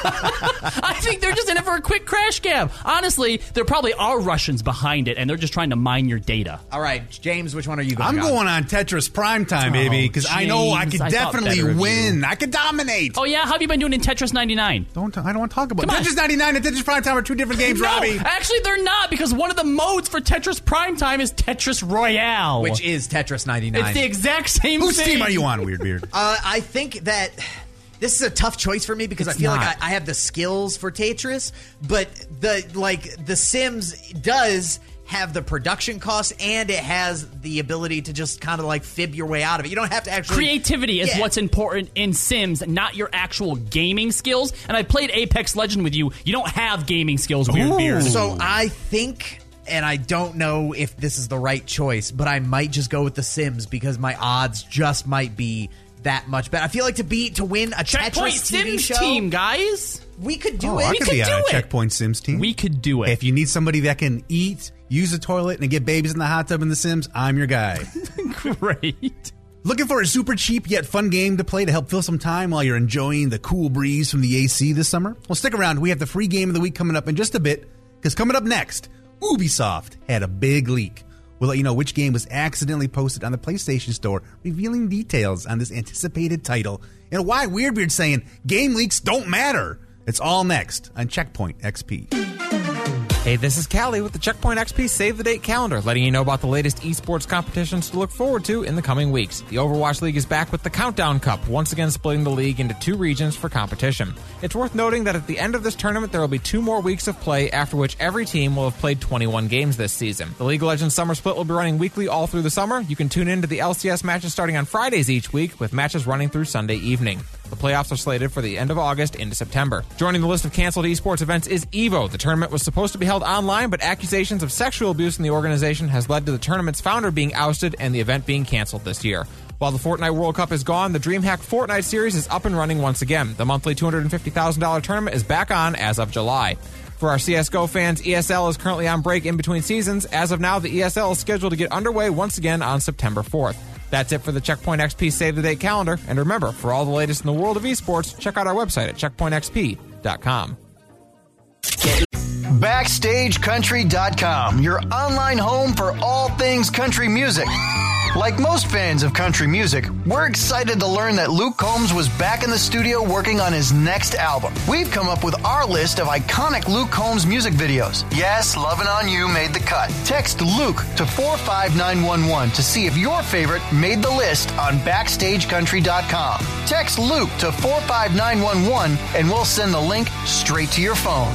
I think they're just in it for a quick crash cab. Honestly, there probably are Russians behind it, and they're just trying to mine your data. All right, James, which one are you going I'm on? going on Tetris Primetime, baby, because I know I James, could I thought definitely better of you. win. I could dominate. Oh yeah, how have you been doing in Tetris ninety-nine? Don't I don't want to talk about Come on. Tetris ninety-nine and Tetris Primetime are two different games, No, Robbie. actually they're not, because one of the modes for Tetris Primetime is Tetris Royale. Which is Tetris ninety-nine. It's the exact same Whose thing. team are you on, Weirdbeard? Uh, I think that this is a tough choice for me because It's I feel not. like I, I have the skills for Tetris, but the like the Sims does have the production costs and it has the ability to just kind of like fib your way out of it. You don't have to actually Creativity is Yeah. what's important in Sims, not your actual gaming skills. And I played Apex Legend with you. You don't have gaming skills, Weird Beard. So I think, and I don't know if this is the right choice, but I might just go with the Sims because my odds just might be that much better. I feel like to beat to win a Checkpoint Tetris T V Sims show, team, guys. we could do Oh, it. I We could could be on do a it. Checkpoint Sims team. We could do it. If you need somebody that can eat, use the toilet, and get babies in the hot tub in The Sims, I'm your guy. Great. Looking for a super cheap yet fun game to play to help fill some time while you're enjoying the cool breeze from the A C this summer? Well, stick around. We have the free game of the week coming up in just a bit, because coming up next, Ubisoft had a big leak. We'll let you know which game was accidentally posted on the PlayStation Store, revealing details on this anticipated title, and why Weirdbeard's saying game leaks don't matter. It's all next on Checkpoint X P. Hey, Hey, this is Callie with the Checkpoint X P Save the Date calendar, letting you know about the latest esports competitions to look forward to in the coming weeks. The Overwatch League is back with the Countdown Cup, once again splitting the league into two regions for competition. It's worth noting that at the end of this tournament, there will be two more weeks of play, after which every team will have played twenty-one games this season. The League of Legends Summer Split will be running weekly all through the summer. You can tune in to the L C S matches starting on Fridays each week, with matches running through Sunday evening. The playoffs are slated for the end of August into September. Joining the list of canceled esports events is EVO. The tournament was supposed to be held online, but accusations of sexual abuse in the organization has led to the tournament's founder being ousted and the event being canceled this year. While the Fortnite World Cup is gone, the DreamHack Fortnite series is up and running once again. The monthly two hundred fifty thousand dollars tournament is back on as of July. For our C S G O fans, E S L is currently on break in between seasons. As of now, the E S L is scheduled to get underway once again on September fourth. That's it for the Checkpoint X P Save the Date calendar. And remember, for all the latest in the world of esports, check out our website at checkpoint x p dot com. Backstage Country dot com, your online home for all things country music. Like most fans of country music, we're excited to learn that Luke Combs was back in the studio working on his next album. We've come up with our list of iconic Luke Combs music videos. Yes, Lovin' On You made the cut. Text Luke to four five nine one one to see if your favorite made the list on Backstage Country dot com. Text Luke to four five nine one one and we'll send the link straight to your phone.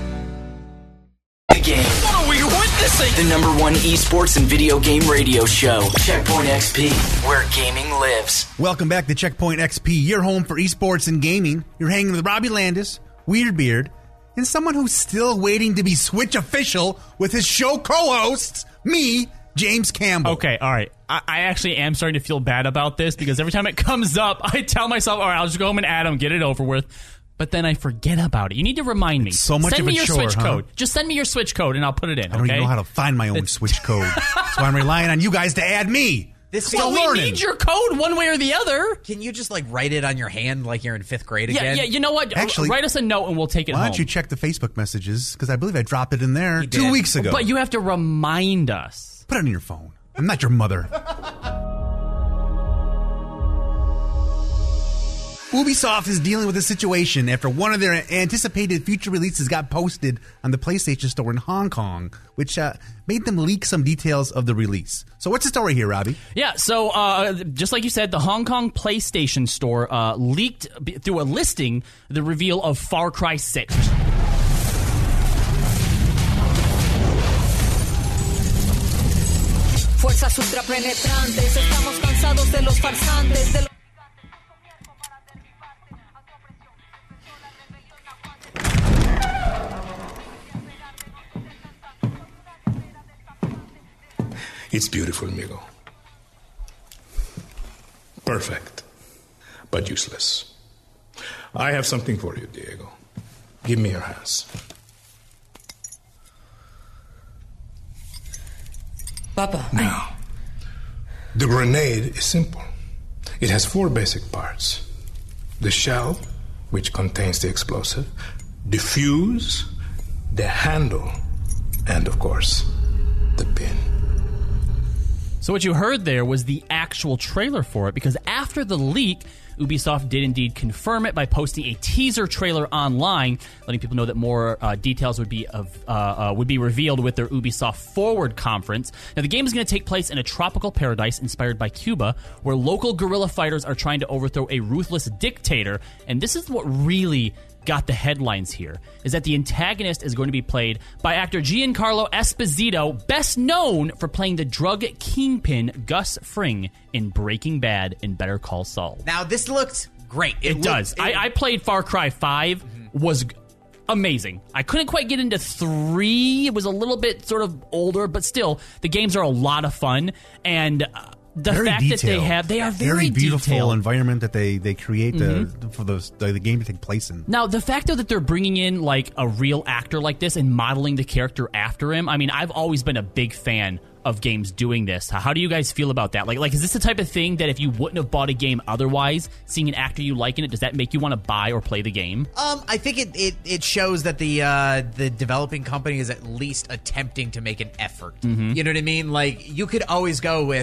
Game. What are we witnessing? The number one esports and video game radio show, Checkpoint X P, where gaming lives. Welcome back to Checkpoint X P, your home for esports and gaming. You're hanging with Robbie Landis, Weird Beard, and someone who's still waiting to be Switch official with his show co-hosts, me, James Campbell. Okay, all right. I, I actually am starting to feel bad about this because every time it comes up, I tell myself, all right, I'll just go home and add them, get it over with. But then I forget about it. You need to remind me. It's so much send of me a your chore, Switch huh? code. Just send me your Switch code and I'll put it in. I don't okay? even know how to find my own it's, Switch code. So I'm relying on you guys to add me. This well, we learning. need your code one way or the other. Can you just like write it on your hand like you're in fifth grade yeah, again? Yeah, you know what? Actually, write us a note and we'll take it why home. Why don't you check the Facebook messages? Because I believe I dropped it in there two weeks ago. But you have to remind us. Put it on your phone. I'm not your mother. Ubisoft is dealing with a situation after one of their anticipated future releases got posted on the PlayStation Store in Hong Kong, which uh, made them leak some details of the release. So what's the story here, Robbie? Yeah, so uh, just like you said, the Hong Kong PlayStation Store uh, leaked through a listing the reveal of Far Cry six. Fuerzas ultrapenetrantes, estamos cansados de los farsantes, de los... It's beautiful, Migo. Perfect, but useless. I have something for you, Diego. Give me your hands. Papa. Now, the grenade is simple. It has four basic parts. The shell, which contains the explosive, the fuse, the handle, and, of course, the pin. So what you heard there was the actual trailer for it, because after the leak, Ubisoft did indeed confirm it by posting a teaser trailer online, letting people know that more uh, details would be of, uh, uh, would be revealed with their Ubisoft Forward conference. Now, the game is going to take place in a tropical paradise inspired by Cuba, where local guerrilla fighters are trying to overthrow a ruthless dictator, and this is what really got the headlines here, is that the antagonist is going to be played by actor Giancarlo Esposito, best known for playing the drug kingpin Gus Fring in Breaking Bad and Better Call Saul. Now, this looked great. It, it looked, does. It, I, I played Far Cry five, mm-hmm. was amazing. I couldn't quite get into three. It was a little bit sort of older, but still, the games are a lot of fun, and... Uh, The very fact detailed. that they have, they are very, very beautiful detailed. environment that they they create mm-hmm. uh, for those the, the game to take place in. Now, the fact though that they're bringing in like a real actor like this and modeling the character after him, I mean, I've always been a big fan of games doing this. How do you guys feel about that? Like, like is this the type of thing that if you wouldn't have bought a game otherwise, seeing an actor you like in it, does that make you want to buy or play the game? Um, I think it, it, it shows that the uh, the developing company is at least attempting to make an effort. Mm-hmm. You know what I mean? Like, you could always go with,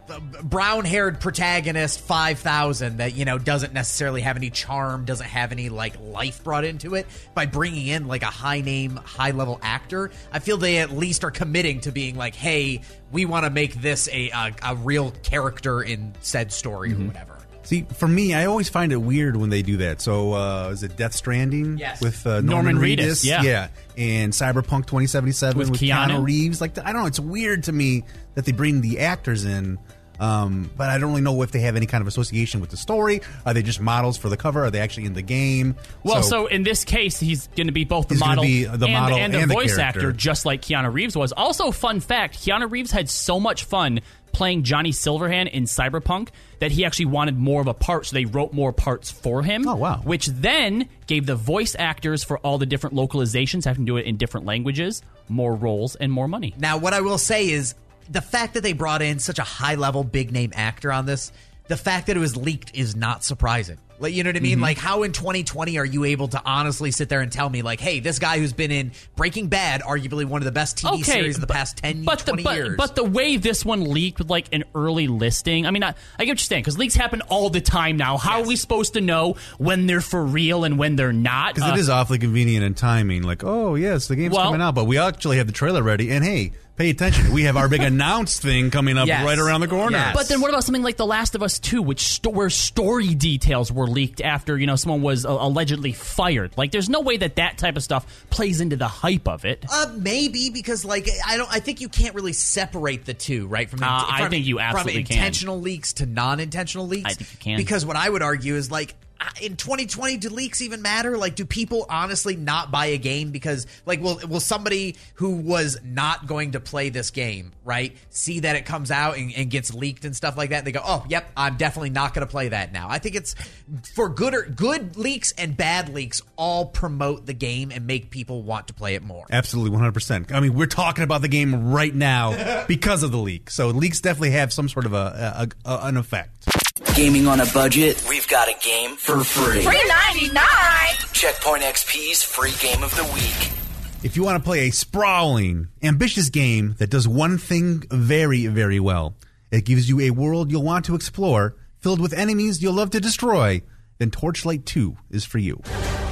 brown-haired protagonist five thousand that, you know, doesn't necessarily have any charm, doesn't have any, like, life brought into it, by bringing in, like, a high-name, high-level actor, I feel they at least are committing to being like, hey, we want to make this a, a, a real character in said story Mm-hmm. or whatever. See, for me, I always find it weird when they do that. So, uh, is it Death Stranding? Yes. With uh, Norman Norman, Reedus, Reedus? yeah. Yeah. And Cyberpunk twenty seventy-seven With with, Keanu. Keanu. Reeves. Like, I don't know. It's weird to me that they bring the actors in. Um, but I don't really know if they have any kind of association with the story. Are they just models for the cover? Are they actually in the game? Well, so, in this case, he's going to be both the He's gonna model, be the and, model and the and the voice character. actor, just like Keanu Reeves was. Also, fun fact, Keanu Reeves had so much fun playing Johnny Silverhand in Cyberpunk that he actually wanted more of a part, so they wrote more parts for him. Oh, wow. Which then gave the voice actors for all the different localizations, having to do it in different languages, more roles and more money. Now, what I will say is the fact that they brought in such a high-level, big-name actor on this, the fact that it was leaked is not surprising. Like, you know what I mean? Mm-hmm. Like, how in twenty twenty are you able to honestly sit there and tell me, like, hey, this guy who's been in Breaking Bad, arguably one of the best T V series of the but- past ten, but twenty the, but, years. But the way this one leaked with like an early listing, I mean, I, I get what you're saying, because leaks happen all the time now. How yes. are we supposed to know when they're for real and when they're not? Because uh, it is awfully convenient in timing. Like, oh, yes, the game's Well- coming out, but we actually have the trailer ready. And hey, pay attention. We have our big announced thing coming up Yes. right around the corner. Yes. But then what about something like The Last of Us two, which sto- where story details were leaked after, you know, someone was uh, allegedly fired? Like, there's no way that that type of stuff plays into the hype of it. Uh, maybe because like I don't. I think you can't really separate the two, right? From, Uh, from I think you absolutely from can. intentional leaks to non-intentional leaks. I think you can. Because what I would argue is like. In twenty twenty, do leaks even matter? Like, do people honestly not buy a game because, like, will will somebody who was not going to play this game, right, see that it comes out and, and gets leaked and stuff like that? And they go, oh, yep, I'm definitely not going to play that now. I think it's for good or good leaks and bad leaks all promote the game and make people want to play it more. Absolutely, one hundred percent. I mean, we're talking about the game right now because of the leak. So leaks definitely have some sort of a, a, a an effect. Gaming on a budget? We've got a game for free. Free ninety-nine. Checkpoint X P's free game of the week. If you want to play a sprawling, ambitious game that does one thing very, very well, it gives you a world you'll want to explore, filled with enemies you'll love to destroy, then Torchlight two is for you.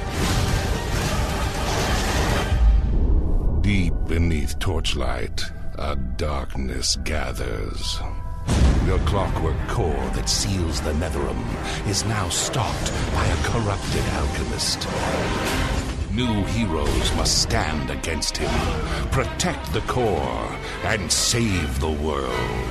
Deep beneath Torchlight, a darkness gathers. The clockwork core that seals the Netherim is now stalked by a corrupted alchemist. New heroes must stand against him, protect the core, and save the world.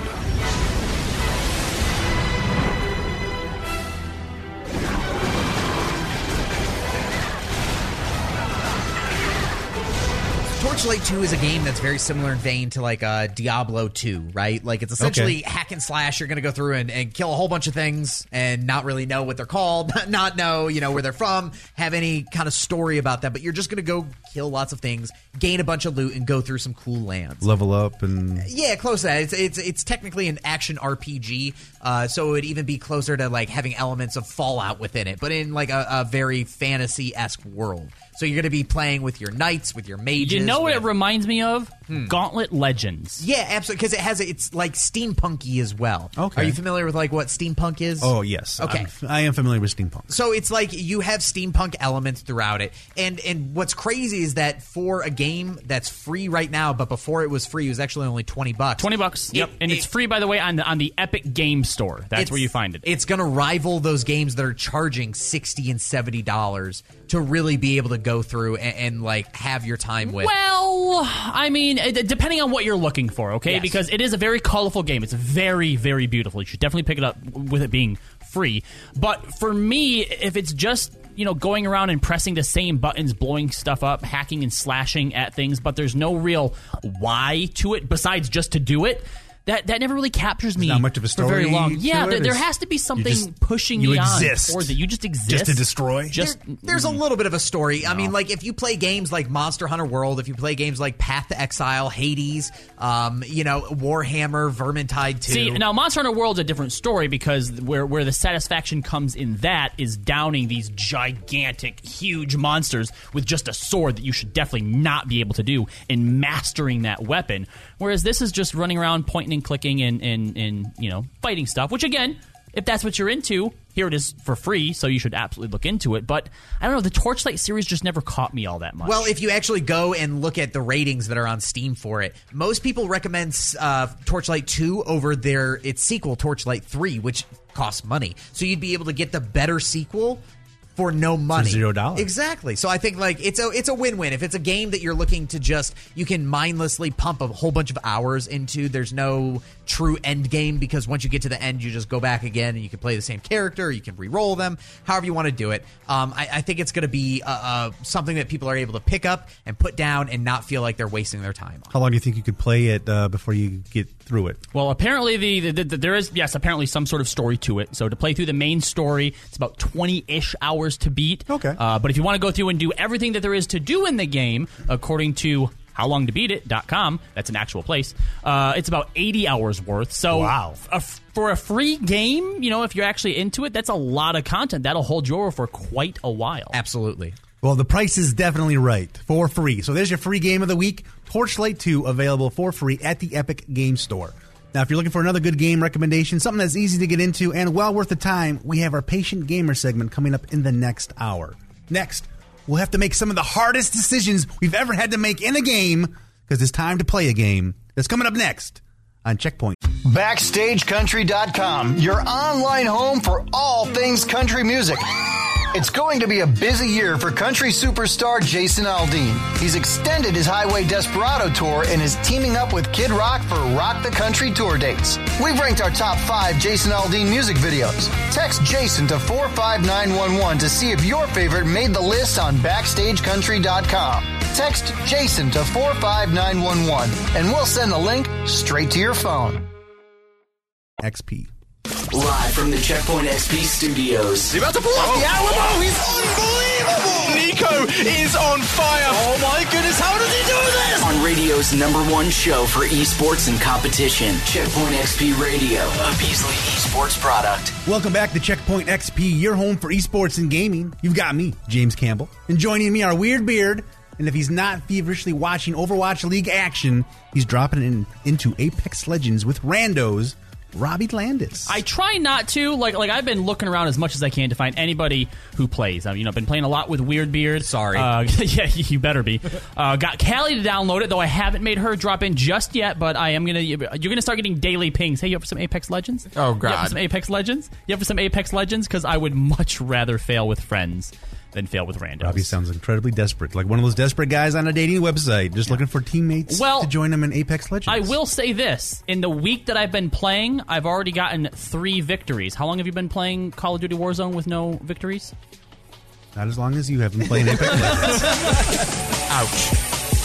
Torchlight two is a game that's very similar in vein to like uh, Diablo two, right? Like it's essentially Okay. hack and slash. You're going to go through and, and kill a whole bunch of things and not really know what they're called, not know, you know, where they're from, have any kind of story about that. But you're just going to go kill lots of things, gain a bunch of loot, and go through some cool lands. Level up and... Yeah, close to that. It's it's it's technically an action R P G, uh, so it would even be closer to like having elements of Fallout within it, but in like a, a very fantasy-esque world. So you're going to be playing with your knights, with your mages. You know what with- it reminds me of? Gauntlet Legends. Yeah, absolutely, because it has it's like steampunky as well. Okay. Are you familiar with like what steampunk is? Oh, yes. Okay. I'm, I am familiar with steampunk. So it's like you have steampunk elements throughout it, and and what's crazy is that for a game that's free right now, but before it was free, it was actually only twenty bucks. Twenty bucks. Yep, It- and it- it's free, by the way, on the on the Epic Game Store. That's It's- where you find it. It's going to rival those games that are charging sixty and seventy dollars to really be able to go through and, and like have your time with. Well, I mean, it- depending on what you're looking for, okay? Yes. Because it is a very colorful game. It's very, very beautiful. You should definitely pick it up with it being free. But for me, if it's just, you know, going around and pressing the same buttons, blowing stuff up, hacking and slashing at things, but there's no real why to it besides just to do it, That, that never really captures me not much of a for very story long. to Yeah, it? there, there It's- has to be you something just- pushing you me exist. on towards it. You just exist. Just to destroy? Just There's a little bit of a story. I mean, like if you play games like Monster Hunter World, if you play games like Path to Exile, Hades, um, you know, Warhammer, Vermintide two. See, now Monster Hunter World's a different story because where where the satisfaction comes in that is downing these gigantic, huge monsters with just a sword that you should definitely not be able to do and mastering that weapon. Whereas this is just running around pointing and clicking and, and, and you know, fighting stuff, which, again, if that's what you're into, here it is for free, so you should absolutely look into it. But I don't know, the Torchlight series just never caught me all that much. Well, if you actually go and look at the ratings that are on Steam for it, most people recommend uh, Torchlight two over their its sequel, Torchlight three, which costs money. So you'd be able to get the better sequel for no money. For zero dollars. Exactly. So I think like it's a it's a win-win. If it's a game that you're looking to just, you can mindlessly pump a whole bunch of hours into, there's no true end game, because once you get to the end, you just go back again and you can play the same character, you can re-roll them, however you want to do it. Um, I, I think it's going to be uh, uh, something that people are able to pick up and put down and not feel like they're wasting their time on. How long do you think you could play it uh, before you get through it? Well, apparently the, the, the there is, yes, apparently some sort of story to it. So to play through the main story, it's about twenty-ish hours to beat. Okay. Uh, but if you want to go through and do everything that there is to do in the game, according to how long to beat it dot com, that's an actual place, uh, it's about eighty hours worth. So wow. a, for a free game, you know, if you're actually into it, that's a lot of content. That'll hold you over for quite a while. Absolutely. Well, the price is definitely right, for free. So there's your free game of the week, Torchlight two, available for free at the Epic Game Store. Now, if you're looking for another good game recommendation, something that's easy to get into and well worth the time, we have our Patient Gamer segment coming up in the next hour. Next, we'll have to make some of the hardest decisions we've ever had to make in a game, because it's time to play a game. That's coming up next on Checkpoint. Backstage Country dot com, your online home for all things country music. It's going to be a busy year for country superstar Jason Aldean. He's extended his Highway Desperado tour and is teaming up with Kid Rock for Rock the Country tour dates. We've ranked our top five Jason Aldean music videos. Text Jason to four five nine one one to see if your favorite made the list on Backstage Country dot com. Text Jason to four five nine one one and we'll send the link straight to your phone. X P. Live from the Checkpoint X P studios. He's about to pull off the Alamo. He's unbelievable. Nico is on fire. Oh my goodness, how does he do this? On radio's number one show for esports and competition, Checkpoint X P Radio, a Beasley Esports product. Welcome back to Checkpoint X P, your home for esports and gaming. You've got me, James Campbell, and joining me, our Weird Beard. And if he's not feverishly watching Overwatch League action, he's dropping in into Apex Legends with randos, Robbie Landis. I try not to. Like, like I've been looking around as much as I can to find anybody who plays. I've, you know, been playing a lot with Weird Beard. Sorry. Uh, yeah, you better be. Uh, got Callie to download it, though I haven't made her drop in just yet, but I am going to... You're going to start getting daily pings. Hey, you up for some Apex Legends? Oh, God. You up for some God. Apex Legends? You up for some Apex Legends? Because I would much rather fail with friends than fail with randos. Robbie sounds incredibly desperate, like one of those desperate guys on a dating website, just looking for teammates Well, to join them in Apex Legends. I will say this. In the week that I've been playing, I've already gotten three victories. How long have you been playing Call of Duty Warzone with no victories? Not as long as you have been playing Apex Legends. Ouch.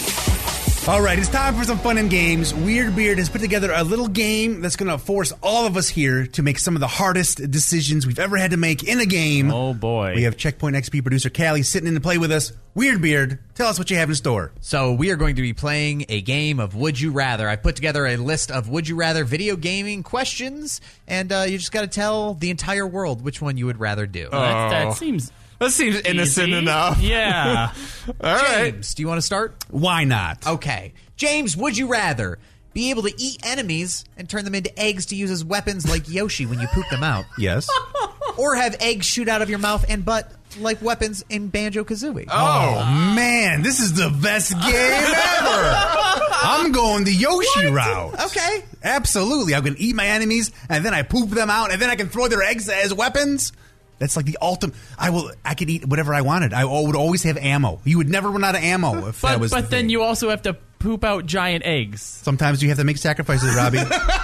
All right, it's time for some fun and games. Weird Beard has put together a little game that's going to force all of us here to make some of the hardest decisions we've ever had to make in a game. Oh, boy. We have Checkpoint X P producer Callie sitting in to play with us. Weird Beard, tell us what you have in store. So we are going to be playing a game of Would You Rather. I put together a list of Would You Rather video gaming questions, and uh, you just got to tell the entire world which one you would rather do. Oh. That, that seems... That seems innocent easy. enough. Yeah. All right. James, do you want to start? Why not? Okay. James, would you rather be able to eat enemies and turn them into eggs to use as weapons like Yoshi when you poop them out? Yes. Or have eggs shoot out of your mouth and butt like weapons in Banjo-Kazooie? Oh, man, this is the best game ever. I'm going the Yoshi route. Okay. Absolutely. I'm going to eat my enemies, and then I poop them out, and then I can throw their eggs as weapons. That's like the ultimate. I will. I could eat whatever I wanted. I would always have ammo. You would never run out of ammo if But, that was. but the then thing. you also have to poop out giant eggs. Sometimes you have to make sacrifices, Robbie.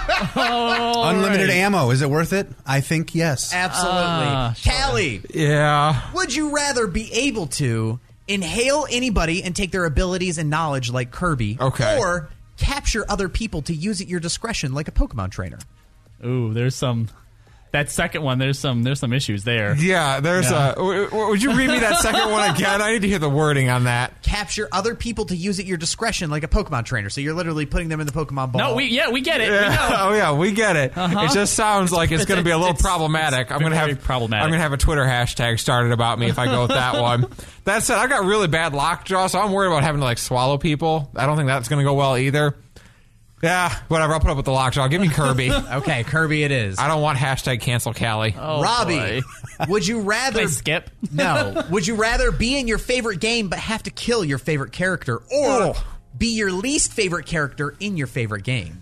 Oh, Unlimited right. ammo. Is it worth it? I think yes. Absolutely. Ah, sure. Callie, Yeah. would you rather be able to inhale anybody and take their abilities and knowledge like Kirby? Okay. Or capture other people to use at your discretion like a Pokemon trainer? Ooh, there's some... That second one, there's some there's some issues there. Yeah, there's Yeah. a... w- w- Would you read me that second one again? I need to hear the wording on that. Capture other people to use at your discretion like a Pokemon trainer. So you're literally putting them in the Pokemon ball. No, we yeah, we get it. We Yeah. know. Oh yeah, we get it. Uh-huh. It just sounds like it's, It's- going to be a little it's- problematic. it's I'm going to very have problematic. I'm going to have a Twitter hashtag started about me if I go with that one. That said, I got really bad lockjaw, so I'm worried about having to like swallow people. I don't think that's going to go well either. Yeah, whatever. I'll put up with the lockjaw. Give me Kirby. Okay, Kirby it is. I don't want hashtag cancel Callie. Oh, Robbie, would you rather skip? No. Would you rather be in your favorite game but have to kill your favorite character, or Oh. be your least favorite character in your favorite game?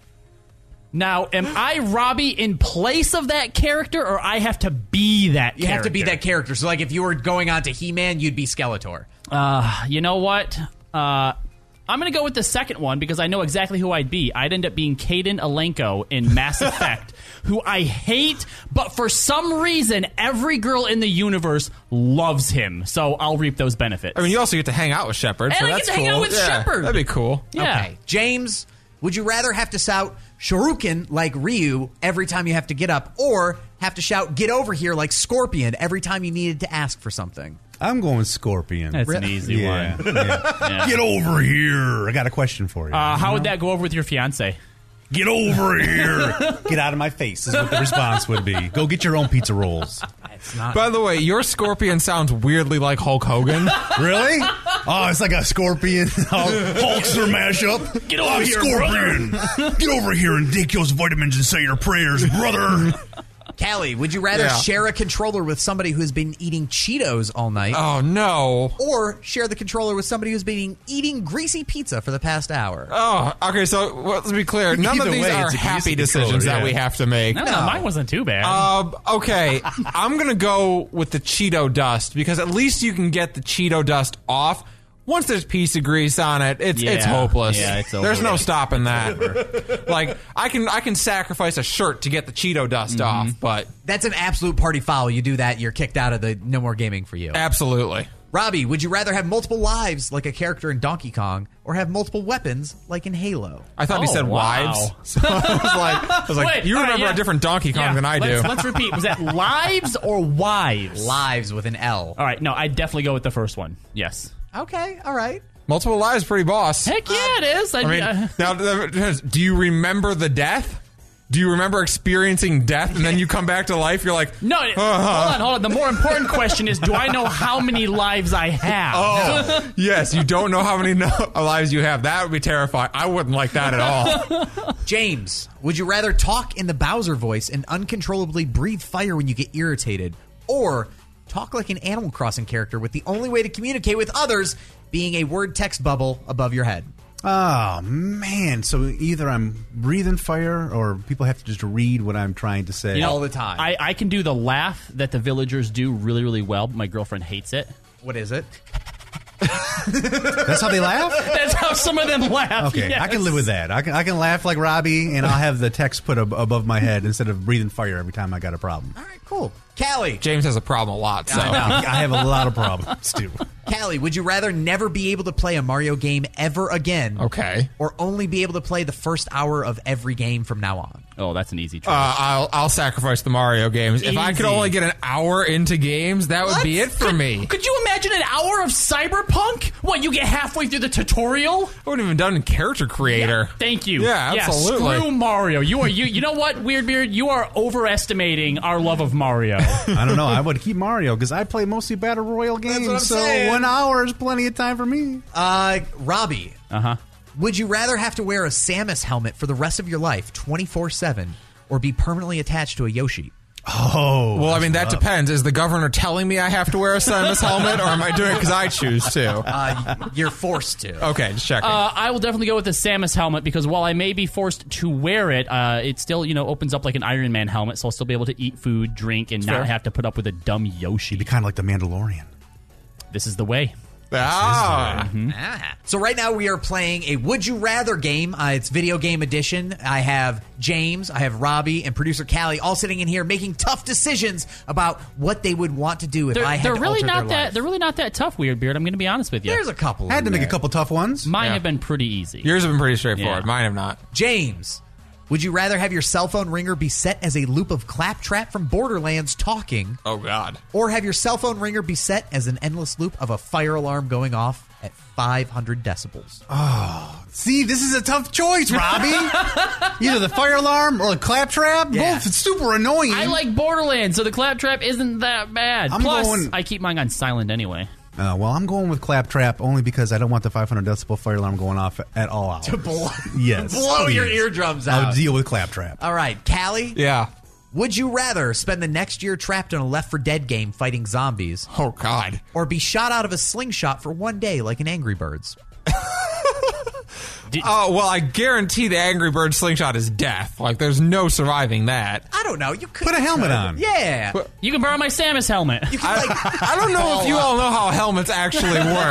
Now, am I Robbie in place of that character, or I have to be that You character? have to be that character. So, like, if you were going on to He-Man, you'd be Skeletor. Uh, you know what? Uh, I'm going to go with the second one because I know exactly who I'd be. I'd end up being Kaden Alenko in Mass Effect, who I hate, but for some reason, every girl in the universe loves him. So I'll reap those benefits. I mean, you also get to hang out with Shepard, And so I get that's to cool. hang out with Yeah, Shepard. That'd be cool. Yeah. Okay. James, would you rather have to shout Shuriken like Ryu every time you have to get up, or have to shout get over here like Scorpion every time you needed to ask for something? I'm going Scorpion. That's an easy Yeah, one. yeah. Yeah. Get over here. I got a question for you. Uh, how would that go over with your fiance? Get over here. Get out of my face is what the response would be. Go get your own pizza rolls. It's not. By the way, your Scorpion sounds weirdly like Hulk Hogan. Really? Oh, it's like a Scorpion Hulkster mashup. Get over oh, here, Scorpion. Get over here and take those vitamins and say your prayers, brother. Callie, would you rather Yeah. share a controller with somebody who's been eating Cheetos all night, Oh, no. or share the controller with somebody who's been eating greasy pizza for the past hour? Oh, okay, so well, let's be clear. None Either of these way, are it's a happy easy controller, decisions that yeah. we have to make. No, no, mine wasn't too bad. Uh, okay, I'm going to go with the Cheeto dust because at least you can get the Cheeto dust off. Once there's piece of grease on it, it's Yeah. it's hopeless. Yeah, it's over. There's no stopping that. Like I can I can sacrifice a shirt to get the Cheeto dust Mm-hmm. off, but That's an absolute party foul. You do that, you're kicked out of the No More Gaming for you. absolutely. Robbie, would you rather have multiple lives like a character in Donkey Kong, or have multiple weapons like in Halo? I thought he Oh, said wow. wives. So I was like, I was like Wait, you all right, remember yeah. a different Donkey Kong Yeah, than I do. let's, let's repeat. Was that lives or wives? Lives with an L. All right, no, I'd definitely go with the first one. Yes. Okay, all right. Multiple lives, pretty boss. Heck yeah, it is. I mean, uh, now, do you remember the death? Do you remember experiencing death and then you come back to life? You're like, no, uh-huh. hold on, hold on. The more important question is, do I know how many lives I have? Oh, yes, you don't know how many no- lives you have. That would be terrifying. I wouldn't like that at all. James, would you rather talk in the Bowser voice and uncontrollably breathe fire when you get irritated, or talk like an Animal Crossing character with the only way to communicate with others being a word text bubble above your head? Oh, man. So either I'm breathing fire or people have to just read what I'm trying to say. You know, all the time. I, I can do the laugh that the villagers do really, really well, but my girlfriend hates it. What is it? That's how they laugh? That's how some of them laugh. Okay, yes. I can live with that. I can I can laugh like Robbie, and I'll have the text put ab- above my head instead of breathing fire every time I got a problem. All right, cool. Callie. James has a problem a lot, so. I have a lot of problems, too. Callie, would you rather never be able to play a Mario game ever again? Okay. Or only be able to play the first hour of every game from now on? Oh, that's an easy choice. Uh, I'll I'll sacrifice the Mario games. If I could Easy. only get an hour into games, that would What? be it for me. Could you imagine an hour of Cyberpunk? What, you get halfway through the tutorial? I wouldn't even done in Character Creator. Thank you. Yeah, absolutely. Yeah, screw Mario. You are you. You know what, Weirdbeard? You are overestimating our love of Mario. I don't know. I would keep Mario because I play mostly Battle Royale games, what I'm so saying. one hour is plenty of time for me. Uh, Robbie. Uh huh. Would you rather have to wear a Samus helmet for the rest of your life, twenty-four seven, or be permanently attached to a Yoshi? Oh. Well, I mean, that rough. depends. Is the governor telling me I have to wear a Samus helmet, or am I doing it because I choose to? Uh, you're forced to. Okay, just checking. Uh, I will definitely go with the Samus helmet because while I may be forced to wear it, uh, it still you know opens up like an Iron Man helmet, so I'll still be able to eat food, drink, and Fair. not have to put up with a dumb Yoshi. Be kind of like the Mandalorian. This is the way. ah. Ah. So right now we are playing a Would You Rather game. Uh, it's video game edition. I have James, I have Robbie, and producer Callie all sitting in here making tough decisions about what they would want to do if They're, I had they're to really alter not their that. life. They're really not that tough, Weirdbeard. I'm going to be honest with you. There's a couple. Had in to make there. a couple tough ones. Mine Yeah. have been pretty easy. Yours have been pretty straightforward. Yeah. Mine have not. James, would you rather have your cell phone ringer be set as a loop of Claptrap from Borderlands talking, Oh, God. or have your cell phone ringer be set as an endless loop of a fire alarm going off at five hundred decibels? See, this is a tough choice, Robbie. Either the fire alarm or the claptrap. Yeah. Both it's super annoying. I like Borderlands, so the claptrap isn't that bad. I'm Plus, going- I keep mine on silent anyway. Uh, well, I'm going with Claptrap only because I don't want the five hundred decibel fire alarm going off at all hours. To blow, yes, blow your please. eardrums out. I'll deal with Claptrap. All right, Callie? Yeah. Would you rather spend the next year trapped in a Left four Dead game fighting zombies? Oh, God. Or be shot out of a slingshot for one day like in Angry Birds? Oh, well, I guarantee the Angry Bird slingshot is death. Like, there's no surviving that. I don't know. You could Put a helmet on. Yeah. You can borrow my Samus helmet. You can, like, I, I don't know if you all know how helmets actually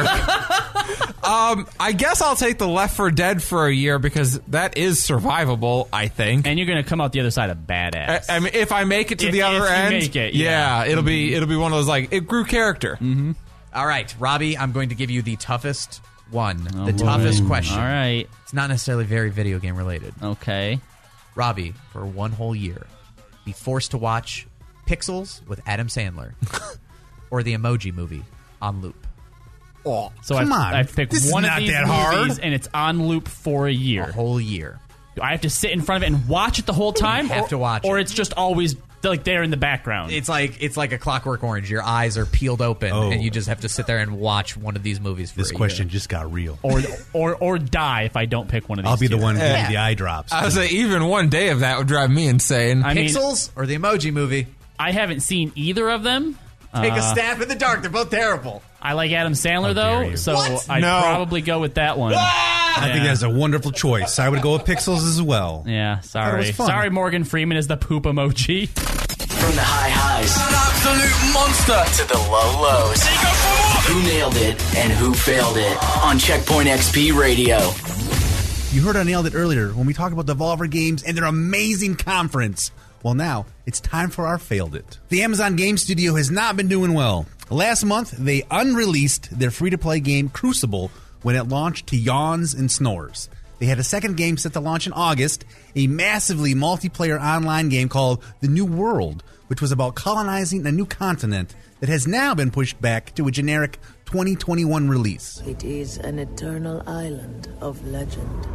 work. um, I guess I'll take the Left four Dead for a year because that is survivable, I think. And you're going to come out the other side a badass. I, I mean, if I make it to If- the other if you end, make it, yeah, yeah. it'll Mhm. be it'll be one of those, like, it grew character. Mm-hmm. All right, Robbie, I'm going to give you the toughest one. Oh, the boy. toughest question. All right. It's not necessarily very video game related. Okay. Robbie, for one whole year, be forced to watch Pixels with Adam Sandler or the Emoji Movie on loop. Oh, So Come I, on. I pick This is one not of these that movies, hard. and it's on loop for a year. A whole year. Do I have to sit in front of it and watch it the whole time? have or, to watch Or it. it's just always like there in the background. It's like it's like a Clockwork Orange. Your eyes are peeled open, Oh. and you just have to sit there and watch one of these movies for This a question year. just got real. or or or die if I don't pick one of these. I'll be the two. one getting Yeah. the eye drops. I was like, even one day of that would drive me insane. I mean, Pixels or the Emoji Movie. I haven't seen either of them. Take Uh, a stab in the dark. They're both terrible. I like Adam Sandler How dare though, you. so What? I'd No. probably go with that one. I think Yeah. that's a wonderful choice. I would go with Pixels as well. Yeah, That sorry. was fun. Sorry, Morgan Freeman is the poop emoji. From the high highs, An absolute monster. to the low lows. There you go for more. Who nailed it and who failed it on Checkpoint X P Radio. You heard I nailed it earlier when we talked about Devolver Games and their amazing conference. Well, now it's time for our Failed It. The Amazon Game Studio has not been doing well. Last month, they unreleased their free-to-play game Crucible when it launched to yawns and snores. They had a second game set to launch in August, a massively multiplayer online game called The New World, which was about colonizing a new continent that has now been pushed back to a generic twenty twenty-one release. It is an eternal island of legend,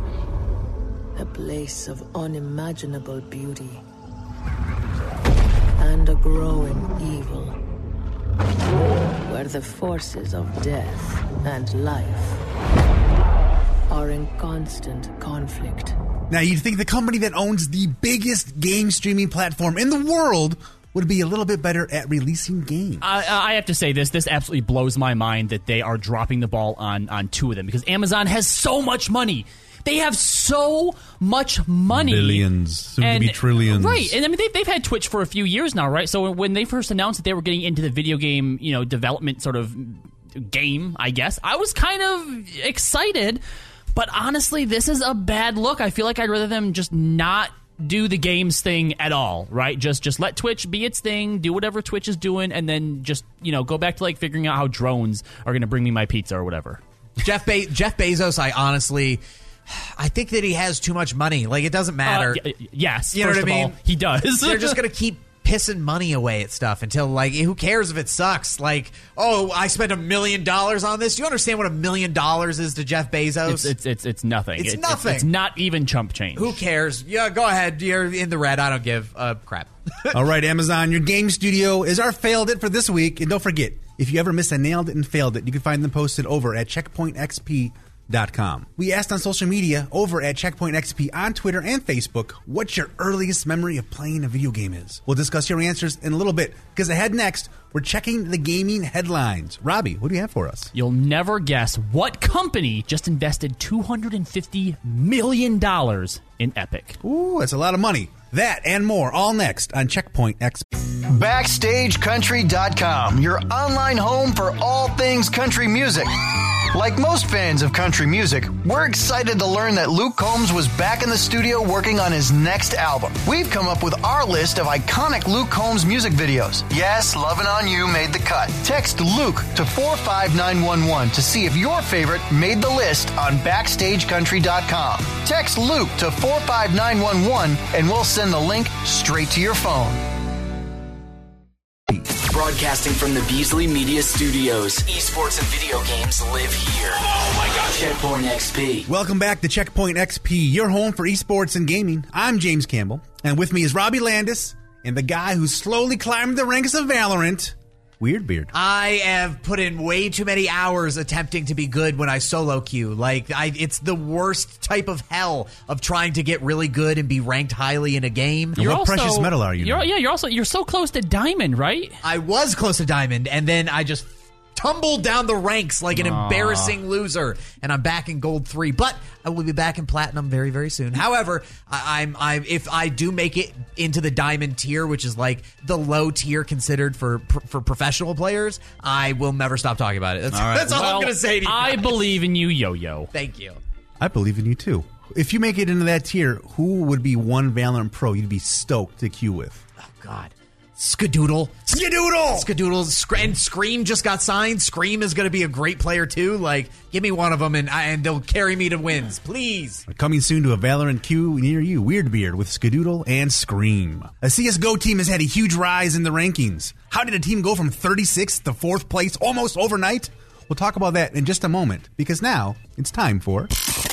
a place of unimaginable beauty, and a growing evil, where the forces of death and life are in constant conflict. Now, you'd think the company that owns the biggest game streaming platform in the world would be a little bit better at releasing games. I, I have to say this. This absolutely blows my mind that they are dropping the ball on, on two of them because Amazon has so much money. They have so much money. Billions, soon to And- be trillions. Right. And I mean, they've, they've had Twitch for a few years now, right? So when they first announced that they were getting into the video game, you know, development sort of game, I guess, I was kind of excited. But honestly, this is a bad look. I feel like I'd rather them just not do the games thing at all, right? Just just let Twitch be its thing, do whatever Twitch is doing, and then just, you know, go back to like figuring out how drones are going to bring me my pizza or whatever. Jeff Be- Jeff Bezos, I honestly, I think that he has too much money. Like, it doesn't matter. Uh, y- yes, You know first what I of mean? all, he does. They're just going to keep pissing money away at stuff until, like, who cares if it sucks? Like, oh, I spent a million dollars on this. Do you understand what a million dollars is to Jeff Bezos? It's it's it's, it's nothing. It's It- nothing. It's, not even chump change. Who cares? Yeah, go ahead. You're in the red. I don't give a crap. All right, Amazon, your game studio is our Failed It for this week. And don't forget, if you ever miss a Nailed It and Failed It, you can find them posted over at checkpoint x p dot com. We asked on social media over at Checkpoint X P on Twitter and Facebook what your earliest memory of playing a video game is. We'll discuss your answers in a little bit because ahead next, we're checking the gaming headlines. Robbie, what do you have for us? You'll never guess what company just invested two hundred fifty million dollars in Epic. Ooh, that's a lot of money. That and more, all next on Checkpoint X P. Backstage Country dot com, your online home for all things country music. Like most fans of country music, we're excited to learn that Luke Combs was back in the studio working on his next album. We've come up with our list of iconic Luke Combs music videos. Yes, Lovin' On You made the cut. Text Luke to four five nine one one to see if your favorite made the list on Backstage Country dot com. Text Luke to four five nine one one and we'll send the link straight to your phone. Broadcasting from the Beasley Media Studios. Esports and video games live here. Oh my God. Checkpoint X P. Welcome back to Checkpoint X P, your home for esports and gaming. I'm James Campbell, and with me is Robbie Landis, and the guy who slowly climbed the ranks of Valorant, Weird Beard. I have put in way too many hours attempting to be good when I solo queue. Like, I, it's the worst type of hell of trying to get really good and be ranked highly in a game. And what also- precious metal are you? You're, now? yeah, you're also you're so close to diamond, right? I was close to diamond, and then I just tumbled down the ranks like an Aw. embarrassing loser, and I'm back in gold three. But I will be back in platinum very, very soon. However, I, I'm I if I do make it into the diamond tier, which is like the low tier considered for for professional players, I will never stop talking about it. That's All right. that's all Well, I'm going to say to you. I guys. believe in you, Yo-Yo. Thank you. I believe in you too. If you make it into that tier, who would be one Valorant pro you'd be stoked to queue with? Oh God. Skadoodle. Skadoodle! Skadoodle. Sc- and Scream just got signed. Scream is going to be a great player, too. Like, give me one of them, and, and they'll carry me to wins. Please. Coming soon to a Valorant queue near you, Weird Beard with Skadoodle and Scream. A C S G O team has had a huge rise in the rankings. How did a team go from thirty-sixth to fourth place almost overnight? We'll talk about that in just a moment, because now it's time for...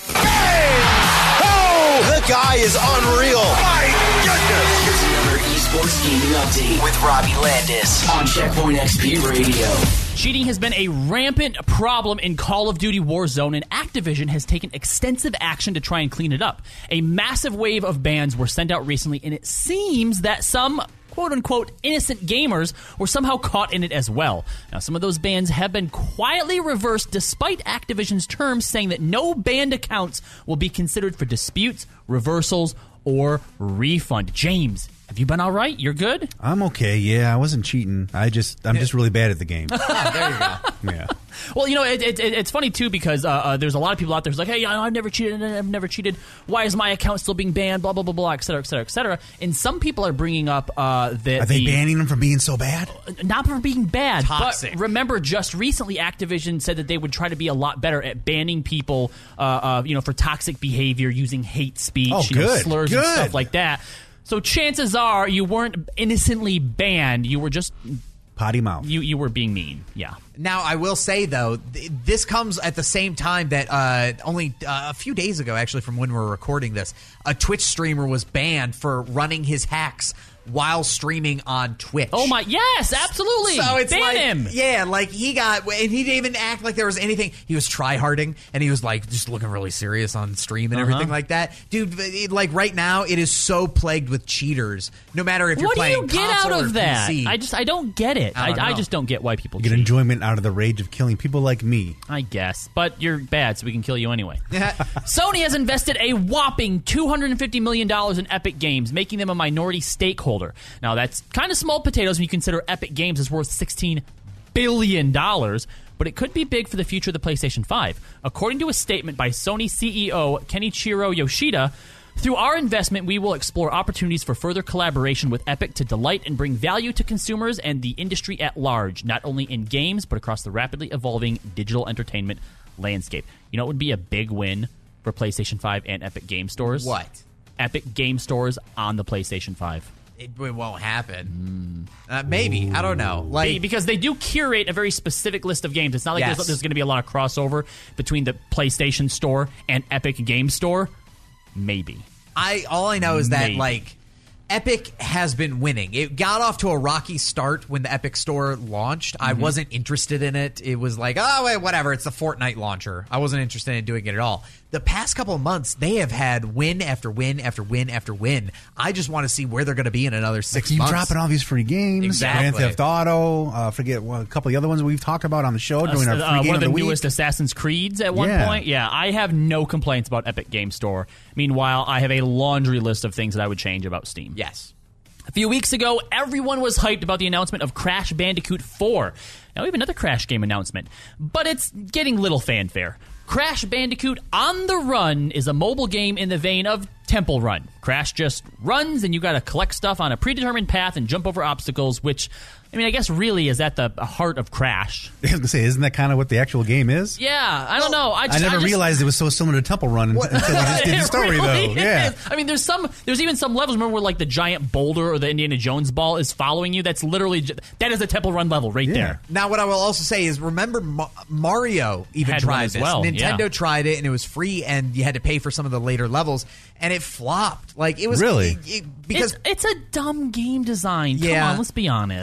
The guy is unreal. My goodness. Here's another esports gaming update with Robbie Landis on Checkpoint X P Radio. Cheating has been a rampant problem in Call of Duty Warzone, and Activision has taken extensive action to try and clean it up. A massive wave of bans were sent out recently, and it seems that some quote-unquote innocent gamers were somehow caught in it as well. Now, some of those bans have been quietly reversed despite Activision's terms saying that no banned accounts will be considered for disputes, reversals, or refund. James, have you been all right? You're good? I'm okay, yeah, I wasn't cheating. I just, I'm just really bad at the game. Oh, there you go. Yeah. Well, you know, it, it, it's funny, too, because uh, uh, there's a lot of people out there who's like, hey, I've never cheated, I've never cheated. Why is my account still being banned? Blah, blah, blah, blah, et cetera, et cetera, et cetera. And some people are bringing up uh, that... Are they the, banning them for being so bad? Not for being bad, Toxic. but remember, just recently, Activision said that they would try to be a lot better at banning people, uh, uh, you know, for toxic behavior, using hate speech, Oh, you know, good, slurs and good. stuff like that. So chances are you weren't innocently banned. You were just... Potty mouth. You, you were being mean, yeah. Now, I will say, though, th- this comes at the same time that uh, only uh, a few days ago, actually, from when we're recording this, a Twitch streamer was banned for running his hacks while streaming on Twitch. Oh, my... Yes, absolutely. So it's Ban like, him. yeah, like he got, and he didn't even act like there was anything. He was try-harding, and he was like just looking really serious on stream and Uh-huh. everything like that. Dude, it, like right now, it is so plagued with cheaters. No matter if you're What do playing you get console out or of that? P C. I just... I don't get it. I I, don't I know. just don't get why people Get cheat. enjoyment out of the rage of killing people like me. I guess. But you're bad, so we can kill you anyway. Sony has invested a whopping two hundred fifty million dollars in Epic Games, making them a minority stakeholder. Now, that's kind of small potatoes when you consider Epic Games is worth sixteen billion dollars, but it could be big for the future of the PlayStation five. According to a statement by Sony C E O Kenichiro Yoshida, through our investment, we will explore opportunities for further collaboration with Epic to delight and bring value to consumers and the industry at large, not only in games, but across the rapidly evolving digital entertainment landscape. You know what would be a big win for PlayStation five and Epic Game Stores? What? Epic Game Stores on the PlayStation five. It, it won't happen. Uh, maybe. I don't know. Like, Like because they do curate a very specific list of games. It's not like Yes. there's, there's going to be a lot of crossover between the PlayStation Store and Epic Game Store. Maybe. I all I know is that Maybe. like Epic has been winning. It got off to a rocky start when the Epic Store launched. I Mhm. wasn't interested in it. It was like, oh, wait, whatever. It's the Fortnite launcher. I wasn't interested in doing it at all. The past couple of months, they have had win after win after win after win. I just want to see where they're going to be in another six Keep months. dropping all these free games. Exactly. Grand Theft Auto. Uh, forget well, a couple of the other ones we've talked about on the show during our free Uh, game one of of the the week. newest Assassin's Creeds at one Yeah. point. Yeah, I have no complaints about Epic Game Store. Meanwhile, I have a laundry list of things that I would change about Steam. Yes. A few weeks ago, everyone was hyped about the announcement of Crash Bandicoot four. Now we have another Crash game announcement, but it's getting little fanfare. Crash Bandicoot On the Run is a mobile game in the vein of Temple Run. Crash just runs, and you got to collect stuff on a predetermined path and jump over obstacles, which, I mean, I guess really is at the heart of Crash. I was going to say, isn't that kind of what the actual game is? Yeah, I don't know. I, I just, never just, realized it was so similar to Temple Run until, until we just did the It story, really though. Yeah. is. I mean, there's some, there's even some levels. Remember where like the giant boulder or the Indiana Jones ball is following you? That's literally ju- that is a Temple Run level right there. Now, what I will also say is, remember Ma- Mario even Had one tried as this. well, Nintendo yeah. tried it, and it was free, and you had to pay for some of the later levels, and it flopped. Like it was Really? it- it- because it's, it's a dumb game design. Come Yeah. on, let's be honest. it was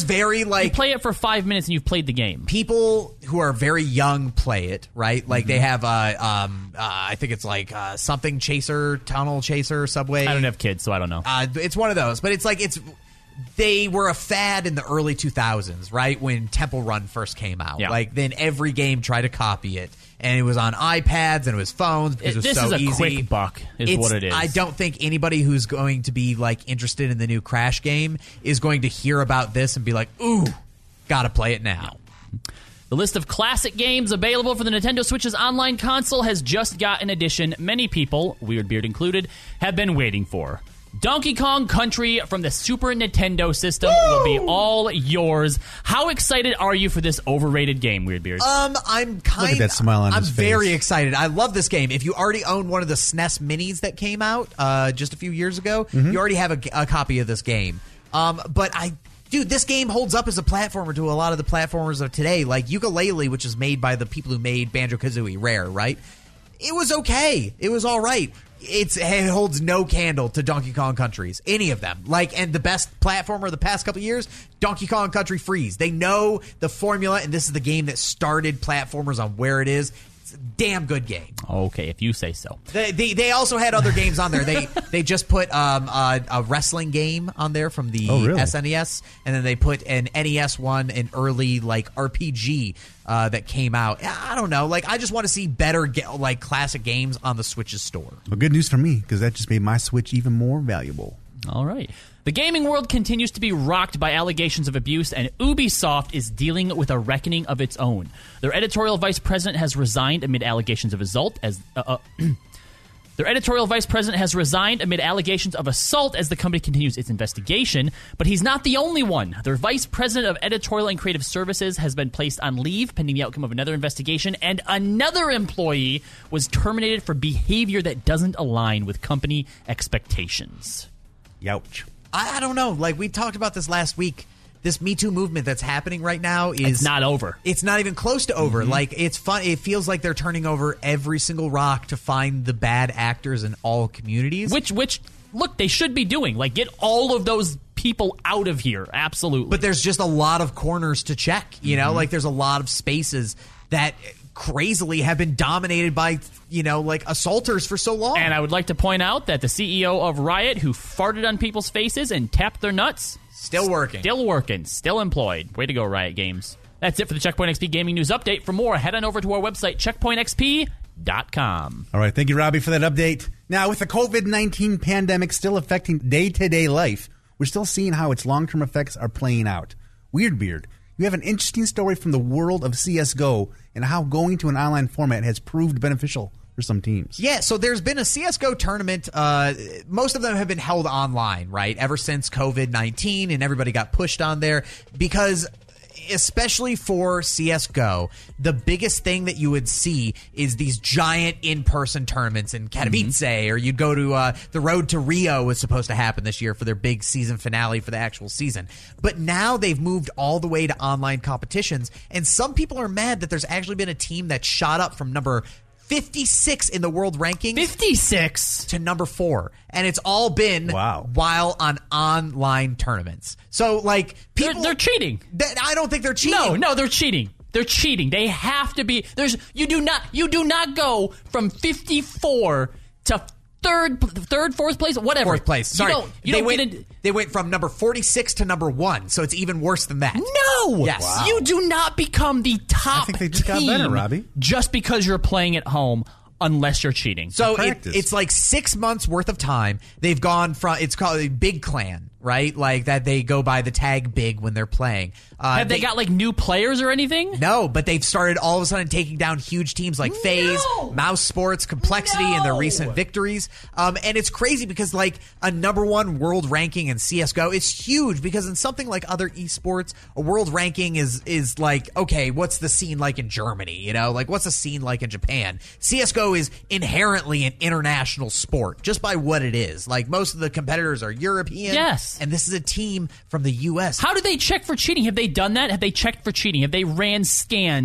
very like you play it for five minutes and you've played the game. People who are very young play it, right? Like Mm-hmm. they have, uh, um, uh, I think it's like uh, something chaser, tunnel chaser, subway. I don't have kids, so I don't know. Uh, it's one of those, but it's like it's. They were a fad in the early two thousands, right? When Temple Run first came out. Yeah. Like, then every game tried to copy it. And it was on iPads and it was phones because it, was this so is a easy. quick buck is It's- what it is. I don't think anybody who's going to be, like, interested in the new Crash game is going to hear about this and be like, ooh, gotta play it now. The list of classic games available for the Nintendo Switch's online console has just got an addition many people, Weirdbeard included, have been waiting for. Donkey Kong Country from the Super Nintendo system Woo! will be all yours. How excited are you for this overrated game, Weirdbeard? Um, I'm kind Look at that smile on I'm his very face. excited. I love this game. If you already own one of the S N E S minis that came out uh, just a few years ago, Mhm. you already have a, a copy of this game. Um, but I... Dude, this game holds up as a platformer to a lot of the platformers of today. Like Yooka-Laylee, which is made by the people who made Banjo-Kazooie, Rare, right? It was okay. It was all right. It's, it holds no candle to Donkey Kong Countries, any of them. Like, and the best platformer of the past couple of years, Donkey Kong Country Freeze. They know the formula, and this is the game that started platformers on where it is. It's a damn good game. Okay, if you say so. They, they, they also had other games on there. They they just put um, a, a wrestling game on there from the Oh, really? S N E S, and then they put an N E S one, an early like R P G uh, that came out. I don't know. Like I just want to see better ge- like classic games on the Switch's store. Well, good news for me, because that just made my Switch even more valuable. All right. The gaming world continues to be rocked by allegations of abuse, and Ubisoft is dealing with a reckoning of its own. Their editorial vice president has resigned amid allegations of assault as uh, uh, Their editorial vice president has resigned amid allegations of assault as the company continues its investigation, but he's not the only one. Their vice president of editorial and creative services has been placed on leave pending the outcome of another investigation, and another employee was terminated for behavior that doesn't align with company expectations. Youch. I, I don't know. Like we talked about this last week. This Me Too movement that's happening right now is It's not over. It's not even close to over. Mm-hmm. Like it's fun. It feels like they're turning over every single rock to find the bad actors in all communities. Which, which, look, they should be doing. Like, get all of those people out of here. Absolutely. But there's just a lot of corners to check. You know, Mhm. like there's a lot of spaces that crazily have been dominated by, you know, like assaulters for so long. And I would like to point out that the C E O of Riot, who farted on people's faces and tapped their nuts, still working. Still working. Still employed. Way to go, Riot Games. That's it for the Checkpoint X P Gaming News Update. For more, head on over to our website, checkpoint x p dot com. All right, thank you, Robbie, for that update. Now, with the COVID nineteen pandemic still affecting day-to-day life, we're still seeing how its long-term effects are playing out. Weirdbeard, you have an interesting story from the world of C S G O and how going to an online format has proved beneficial for some teams. Yeah, so there's been a C S G O tournament. Uh, most of them have been held online, right, ever since COVID nineteen, and everybody got pushed on there because especially for C S G O, the biggest thing that you would see is these giant in-person tournaments in Katowice, mm-hmm. or you'd go to uh, the Road to Rio was supposed to happen this year for their big season finale for the actual season. But now they've moved all the way to online competitions, and some people are mad that there's actually been a team that shot up from number fifty-six in the world rankings. fifty-six to number four. And it's all been wow. while on online tournaments. So, like, people... They're, they're cheating. Th- I don't think they're cheating. No, no, they're cheating. They're cheating. They have to be... There's You do not You do not go from fifty-four to third, third, fourth place, whatever. Fourth place. Sorry. You don't, you they, don't went, get a, they went from number forty-six to number one, so it's even worse than that. No! Yes. Wow. You do not become the top I think they just team got better, Robbie. just because you're playing at home. Unless you're cheating. So it, it's like six months worth of time. They've gone from, it's called a Big Clan, right? Like that they go by the tag Big when they're playing. Uh, Have they, they got like new players or anything? No, but they've started all of a sudden taking down huge teams like FaZe, No! Mouse Sports, Complexity, No! and their recent victories. Um, and it's crazy because like a number one world ranking in C S G O is huge because in something like other esports, a world ranking is is like, okay, what's the scene like in Germany? You know, like what's the scene like in Japan? C S G O is inherently an international sport just by what it is. Like most of the competitors are European. Yes. And this is a team from the U S. How do they check for cheating? Have they done that? Have they checked for cheating? Have they ran scans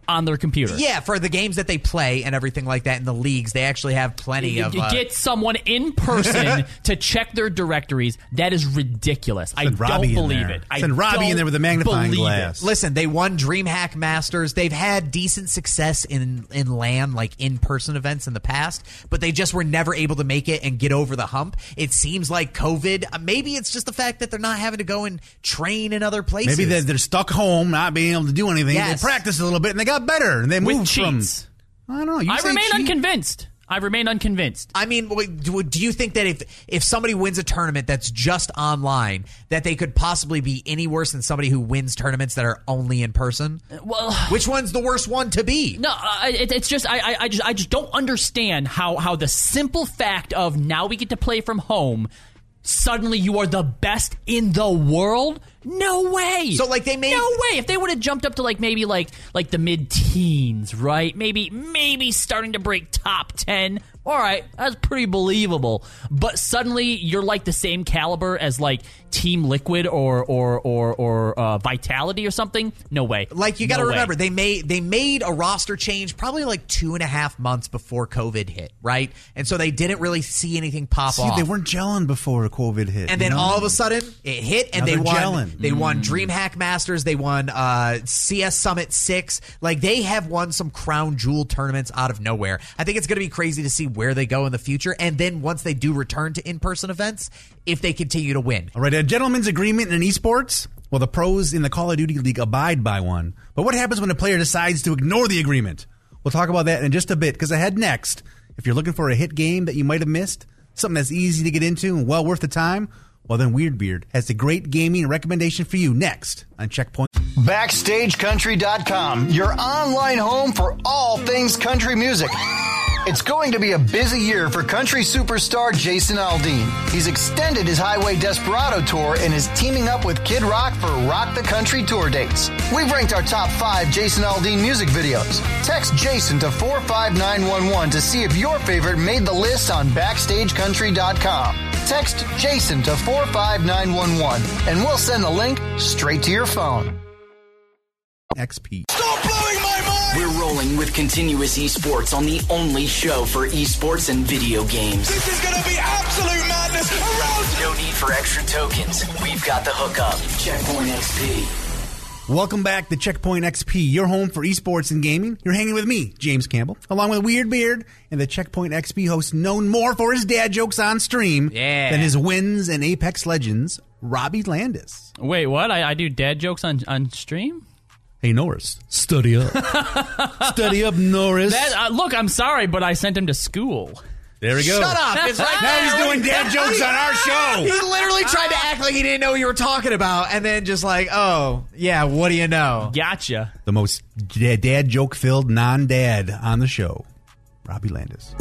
on their computer. Yeah, for the games that they play and everything like that in the leagues, they actually have plenty You, of... you Uh, get someone in person to check their directories. That is ridiculous. I Send Robbie in don't believe there. it. I Send Robbie in don't there with a magnifying believe glass. it. Listen, they won DreamHack Masters. They've had decent success in in LAN, like in-person events in the past, but they just were never able to make it and get over the hump. It seems like COVID, uh, maybe it's just the fact that they're not having to go and train in other places. Maybe they're, they're stuck home, not being able to do anything. Yes. They practiced a little bit, and they got better. And they With moved cheats. from... I don't know. You I say remain cheat. unconvinced. I remain unconvinced. I mean, wait, do, do you think that if if somebody wins a tournament that's just online, that they could possibly be any worse than somebody who wins tournaments that are only in person? Well, which one's the worst one to be? No, uh, it, it's just I, I, I just I just don't understand how how the simple fact of now we get to play from home, suddenly you are the best in the world. No way. So like they made no way. If they would have jumped up to like maybe like like the mid teens, right? Maybe maybe starting to break top ten. All right, that's pretty believable. But suddenly you're like the same caliber as like Team Liquid or or or or uh, Vitality or something. No way. Like you got to No way. remember, they made they made a roster change probably like two and a half months before COVID hit, right? And so they didn't really see anything pop See, off. they weren't gelling before COVID hit. And you then know? all of a sudden, it hit, and Now they they're won. gelling. They won Mm. DreamHack Masters. They won uh, C S Summit six. Like they have won some crown jewel tournaments out of nowhere. I think it's going to be crazy to see where they go in the future. And then once they do return to in-person events, if they continue to win. All right, a gentleman's agreement in esports. Well, the pros in the Call of Duty League abide by one. But what happens when a player decides to ignore the agreement? We'll talk about that in just a bit, because ahead next, if you're looking for a hit game that you might have missed, something that's easy to get into and well worth the time, well, then Weirdbeard has a great gaming recommendation for you next on Checkpoint. Backstage Country dot com, your online home for all things country music. It's going to be a busy year for country superstar Jason Aldean. He's extended his Highway Desperado tour and is teaming up with Kid Rock for Rock the Country tour dates. We've ranked our top five Jason Aldean music videos. Text Jason to four five nine one one to see if your favorite made the list on Backstage Country dot com. Text Jason to four five nine one one and we'll send the link straight to your phone. X P. Stop blowing my mind! We're rolling with Continuous Esports on the only show for esports and video games. This is gonna be absolute madness around. No need for extra tokens. We've got the hookup. Checkpoint X P. Welcome back to Checkpoint X P, your home for esports and gaming. You're hanging with me, James Campbell, along with Weirdbeard and the Checkpoint X P host known more for his dad jokes on stream yeah. than his wins in Apex Legends, Robbie Landis. Wait, what? I, I do dad jokes on, on stream? Hey, Norris, study up. Study up, Norris. That, uh, look, I'm sorry, but I sent him to school. There we go. Shut up. It's right now there. he's doing dad jokes on our show. He literally tried to act like he didn't know what you were talking about, and then just like, oh, yeah, what do you know? Gotcha. The most dad, dad joke-filled non-dad on the show, Robbie Landis.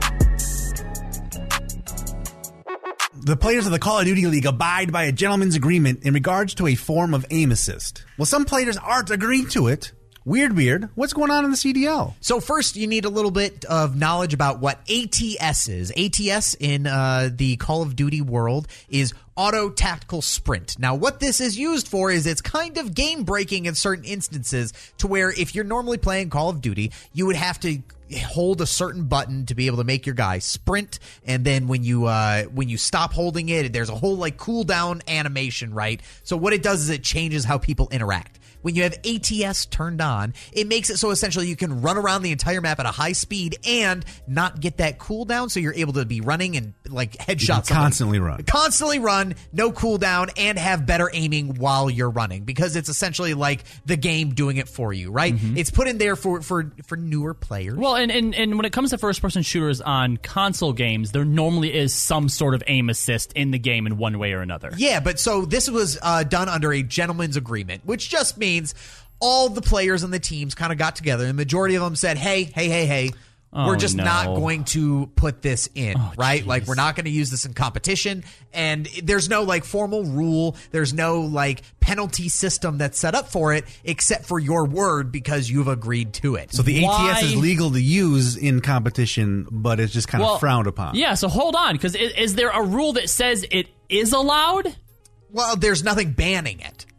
The players of the Call of Duty League abide by a gentleman's agreement in regards to a form of aim assist. Well, some players aren't agreeing to it. Weirdbeard, what's going on in the C D L? So first, you need a little bit of knowledge about what A T S is. A T S in uh, the Call of Duty world is Auto Tactical Sprint. Now, what this is used for is it's kind of game-breaking in certain instances to where if you're normally playing Call of Duty, you would have to hold a certain button to be able to make your guy sprint, and then when you uh, when you stop holding it, there's a whole like cooldown animation, right? So what it does is it changes how people interact. When you have A T S turned on, it makes it so essentially you can run around the entire map at a high speed and not get that cooldown, so you're able to be running and like headshots. Constantly run. Constantly run, no cooldown, and have better aiming while you're running, because it's essentially like the game doing it for you, right? Mm-hmm. It's put in there for, for, for newer players. Well, and, and, and when it comes to first-person shooters on console games, there normally is some sort of aim assist in the game in one way or another. Yeah, but so this was uh, done under a gentleman's agreement, which just means all the players and the teams kind of got together. The majority of them said, hey, hey, hey, hey, Oh, we're just no. not going to put this in, Oh, right? geez. Like, we're not going to use this in competition. And there's no, like, formal rule. There's no, like, penalty system that's set up for it, except for your word because you've agreed to it. So the Why? A T S is legal to use in competition, but it's just kind Well, of frowned upon. Yeah, so hold on, because is, is there a rule that says it is allowed? Well, there's nothing banning it.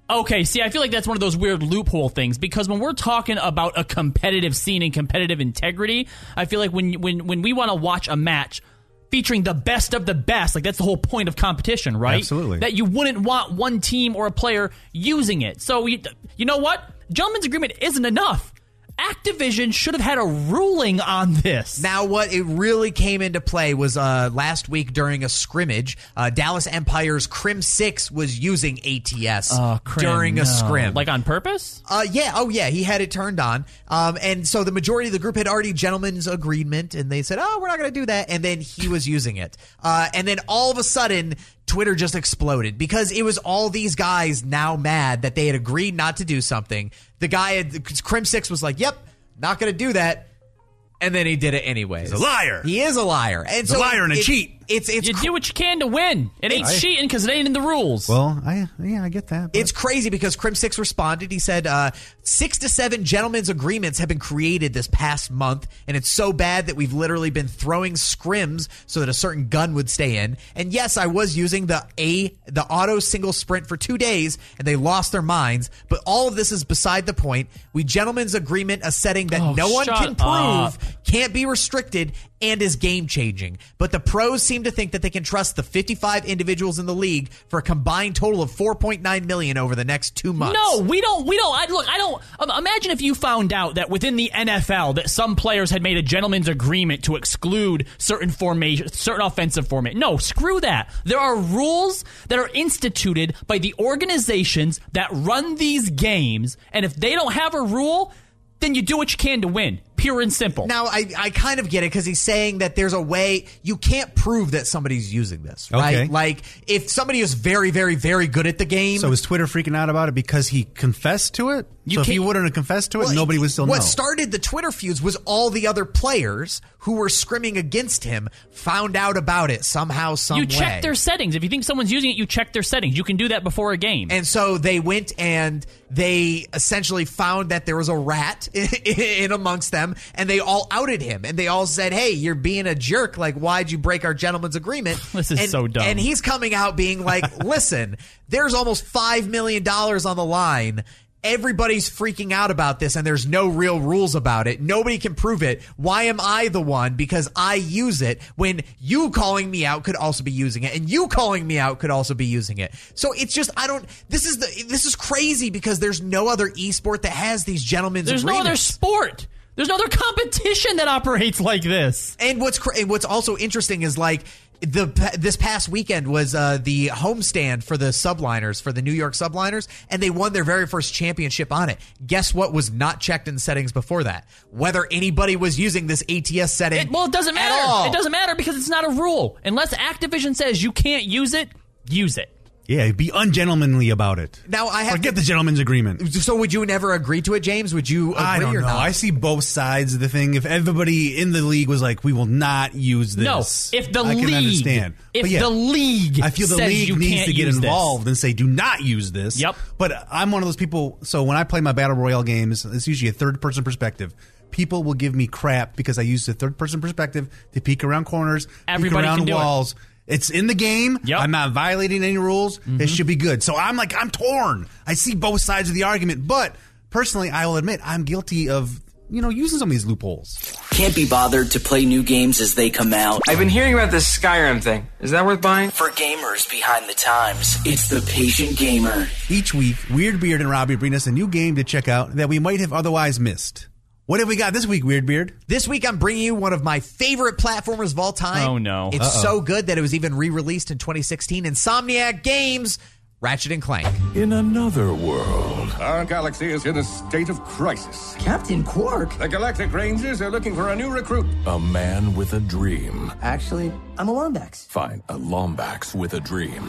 Okay, see, I feel like that's one of those weird loophole things, because when we're talking about a competitive scene and competitive integrity, I feel like when when when we want to watch a match featuring the best of the best, like that's the whole point of competition, right? Absolutely. That you wouldn't want one team or a player using it. So, you, you know what? Gentleman's agreement isn't enough. Activision should have had a ruling on this. Now, what it really came into play was uh, last week during a scrimmage. Uh, Dallas Empire's Crim six was using A T S uh, Crim, during a no. scrim. Like on purpose? Uh, yeah. Oh, yeah. He had it turned on. Um, and so the majority of the group had already gentleman's agreement, and they said, oh, we're not going to do that. And then he was using it. Uh, and then all of a sudden, Twitter just exploded because it was all these guys now mad that they had agreed not to do something. The guy had, Crim six was like, yep, not going to do that. And then he did it anyways. He's a liar. He is a liar. And He's so a liar and a it, cheat. It's, it's you cr- do what you can to win. It ain't I, cheating because it ain't in the rules. Well, I yeah, I get that. But. It's crazy because Crim six responded. He said uh, six to seven gentlemen's agreements have been created this past month, and it's so bad that we've literally been throwing scrims so that a certain gun would stay in. And yes, I was using the A, the auto single sprint for two days, and they lost their minds. But all of this is beside the point. We gentlemen's agreement a setting that oh, no one can prove, up. can't be restricted, and is game-changing. But the pros seem to think that they can trust the fifty-five individuals in the league for a combined total of four point nine million over the next two months. No, we don't. We don't. I, look, I don't. Um, imagine if you found out that within the N F L that some players had made a gentleman's agreement to exclude certain formation, certain offensive formation. No, screw that. There are rules that are instituted by the organizations that run these games, and if they don't have a rule, then you do what you can to win. Pure and simple. Now, I, I kind of get it because he's saying that there's a way you can't prove that somebody's using this, right? Okay. Like, if somebody is very, very, very good at the game. So is Twitter freaking out about it because he confessed to it? You so if he can't- wouldn't have confessed to it, Well, nobody would still what know. started the Twitter feuds was all the other players who were scrimming against him found out about it somehow, some You way. check their settings. If you think someone's using it, you check their settings. You can do that before a game. And so they went and they essentially found that there was a rat in amongst them, and they all outed him. And they all said, hey, you're being a jerk. Like, why'd you break our gentleman's agreement? This is and, so dumb. And he's coming out being like, listen, there's almost five million dollars on the line. Everybody's freaking out about this, and there's no real rules about it. Nobody can prove it. Why am I the one? Because I use it, when you calling me out could also be using it, and you calling me out could also be using it. So it's just, I don't, this is the, this is crazy because there's no other esport that has these gentlemen's There's agreements. no other sport. There's no other competition that operates like this. And what's cra- and what's also interesting is like the this past weekend was uh, the homestand for the Subliners, for the New York Subliners, and they won their very first championship on it. Guess what was not checked in settings before that? Whether anybody was using this A T S setting. It, well, it doesn't at matter. all. It doesn't matter because it's not a rule. Unless Activision says you can't use it, use it. Yeah, be ungentlemanly about it. Now I have Forget to, the gentleman's agreement. So would you never agree to it, James? Would you agree I don't or know. not? I see both sides of the thing. If everybody in the league was like, we will not use this. No, if the I can league- understand. if But yeah, the league I feel the says league you needs can't to get use this. involved and say, do not use this. Yep. But I'm one of those people, so when I play my Battle Royale games, it's usually a third-person perspective. People will give me crap because I use the third-person perspective to peek around corners, Everybody peek around can do it. walls. It's in the game. Yep. I'm not violating any rules. Mm-hmm. It should be good. So I'm like, I'm torn. I see both sides of the argument. But personally, I will admit, I'm guilty of, you know, using some of these loopholes. Can't be bothered to play new games as they come out. I've been hearing about this Skyrim thing. Is that worth buying? For gamers behind the times, it's the Patient Gamer. Each week, Weird Beard and Robbie bring us a new game to check out that we might have otherwise missed. What have we got this week, Weird Beard? This week, I'm bringing you one of my favorite platformers of all time. Oh, no. It's Uh-oh. so good that it was even re-released in twenty sixteen. Insomniac Games, Ratchet and Clank. In another world, Our galaxy is in a state of crisis. Captain Quark? The Galactic Rangers are looking for a new recruit. a man with a dream. Actually, I'm a Lombax. Fine, a Lombax with a dream.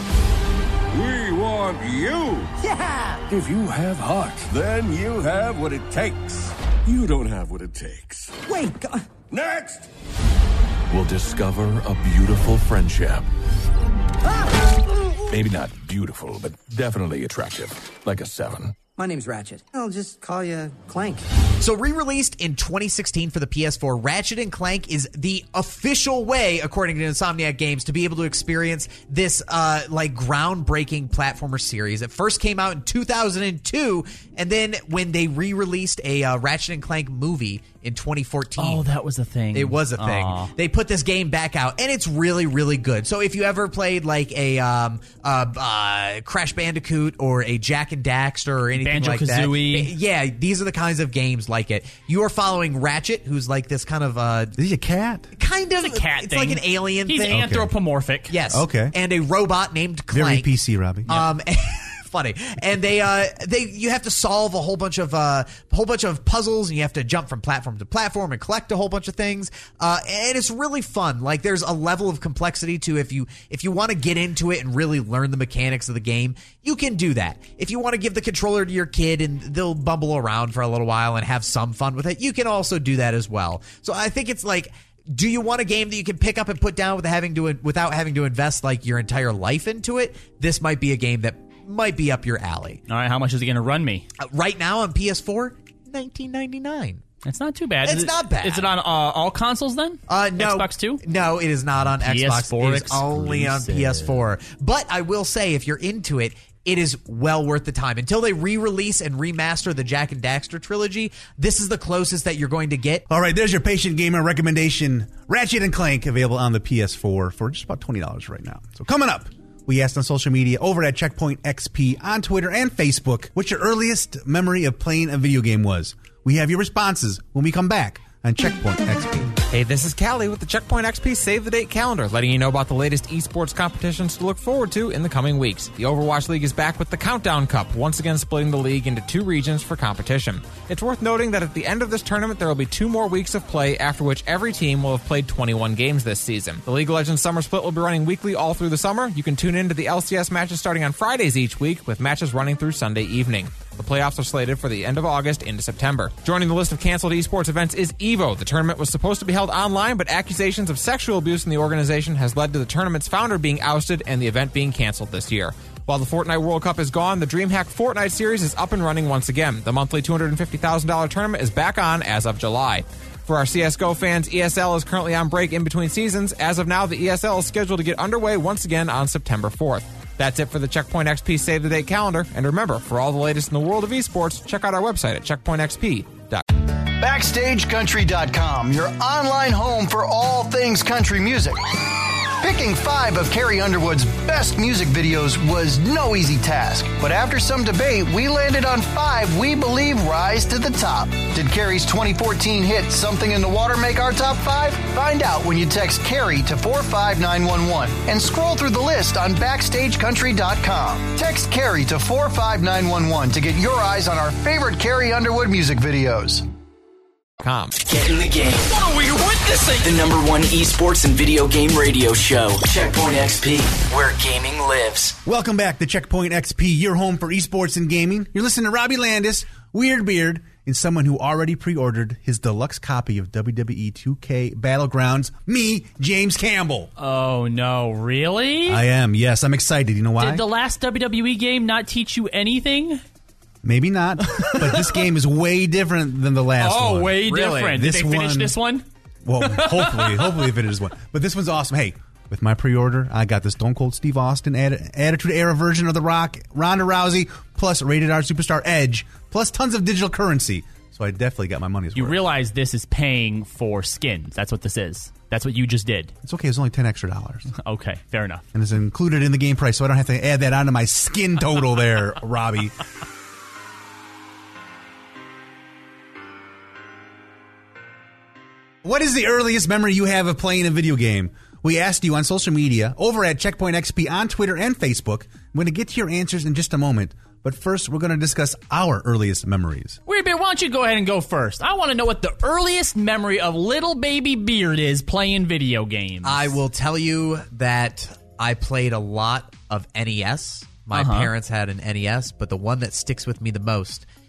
We want you. Yeah! If you have heart, then you have what it takes. You don't have what it takes. Wait, go- Next! Will discover a beautiful friendship. ah! Maybe not beautiful, but definitely attractive. Like a seven. My name's Ratchet. I'll just call you Clank. So re-released in twenty sixteen for the P S four, Ratchet and Clank is the official way, according to Insomniac Games, to be able to experience this uh, like groundbreaking platformer series. It first came out in two thousand two, and then when they re-released a uh, Ratchet and Clank movie in twenty fourteen. Oh, that was a thing. It was a thing. Aw. They put this game back out, and it's really, really good. So if you ever played like a um, uh, uh, Crash Bandicoot or a Jack and Daxter or anything like that, Banjo-Kazooie. yeah, these are the kinds of games like it. You are following Ratchet, who's like this kind of uh, is he a cat? Kind of It's a cat It's thing. like an alien He's thing. anthropomorphic. Yes. Okay. And a robot named Clank. Very P C, Robbie. Um, funny. And they, uh, they, you have to solve a whole bunch of, uh, a whole bunch of puzzles, and you have to jump from platform to platform and collect a whole bunch of things. Uh, and it's really fun. Like, there's a level of complexity to if you, if you want to get into it and really learn the mechanics of the game, you can do that. If you want to give the controller to your kid and they'll bumble around for a little while and have some fun with it, you can also do that as well. So I think it's like, do you want a game that you can pick up and put down without having to without having to invest like your entire life into it? This might be a game that might be up your alley. All right, how much is it going to run me? Uh, right now on P S four, nineteen ninety-nine. It's not too bad. It's Is it- not bad. Is it on uh, all consoles then? Uh, no, Xbox too? No, it is not on P S Xbox. four It is only on P S four. But I will say, if you're into it, it is well worth the time. Until they re-release and remaster the Jack and Daxter trilogy, this is the closest that you're going to get. All right, there's your patient gamer recommendation. Ratchet and Clank available on the P S four for just about twenty dollars right now. So coming up, we asked on social media over at Checkpoint X P on Twitter and Facebook what your earliest memory of playing a video game was. We have your responses when we come back on Checkpoint X P. Hey, this is Callie with the Checkpoint X P Save the Date calendar, letting you know about the latest esports competitions to look forward to in the coming weeks. The Overwatch League is back with the Countdown Cup, once again splitting the league into two regions for competition. It's worth noting that at the end of this tournament, there will be two more weeks of play, after which every team will have played twenty-one games this season. The League of Legends Summer Split will be running weekly all through the summer. You can tune in to the L C S matches starting on Fridays each week, with matches running through Sunday evening. The playoffs are slated for the end of August into September. Joining the list of canceled esports events is EVO. The tournament was supposed to be held online, but accusations of sexual abuse in the organization has led to the tournament's founder being ousted and the event being canceled this year. While the Fortnite World Cup is gone, the DreamHack Fortnite series is up and running once again. The monthly two hundred fifty thousand dollars tournament is back on as of July. For our C S G O fans, E S L is currently on break in between seasons. As of now, the E S L is scheduled to get underway once again on September fourth. That's it for the Checkpoint X P Save the Date calendar. And remember, for all the latest in the world of esports, check out our website at checkpoint x p dot com. Backstage Country dot com, your online home for all things country music. Picking five of Carrie Underwood's best music videos was no easy task, but after some debate, we landed on five we believe rise to the top. Did Carrie's twenty fourteen hit Something in the Water make our top five? Find out when you text Carrie to four five nine one one and scroll through the list on Backstage Country dot com. Text Carrie to four five nine one one to get your eyes on our favorite Carrie Underwood music videos. Com. Get in the game. What are we witnessing? The number one esports and video game radio show, Checkpoint X P, where gaming lives. Welcome back to Checkpoint X P, your home for esports and gaming. You're listening to Robbie Landis, Weird Beard, and someone who already pre-ordered his deluxe copy of W W E two K Battlegrounds, me, James Campbell. Oh, no, really? I am, yes. I'm excited. You know why? Did the last W W E game not teach you anything? Maybe not, but this game is way different than the last oh, one. Oh, way really? different. This Did they finish one, this one? Well, hopefully, hopefully it finishes one. But this one's awesome. Hey, with my pre-order, I got the Stone Cold Steve Austin Atti- Attitude Era version of The Rock, Ronda Rousey, plus Rated R Superstar Edge, plus tons of digital currency. So I definitely got my money's You worth. realize this is paying for skins. That's what this is. That's what you just did. It's okay. It's only ten extra dollars. Okay, fair enough. And it's included in the game price, so I don't have to add that onto my skin total there, Robbie. What is the earliest memory you have of playing a video game? We asked you on social media, over at Checkpoint X P on Twitter and Facebook. I'm going to get to your answers in just a moment. But first, we're going to discuss our earliest memories. Weird Beard, why don't you go ahead and go first? I want to know what the earliest memory of little baby Beard is playing video games. I will tell you that I played a lot of N E S. My Uh-huh. parents had an N E S, but the one that sticks with me the most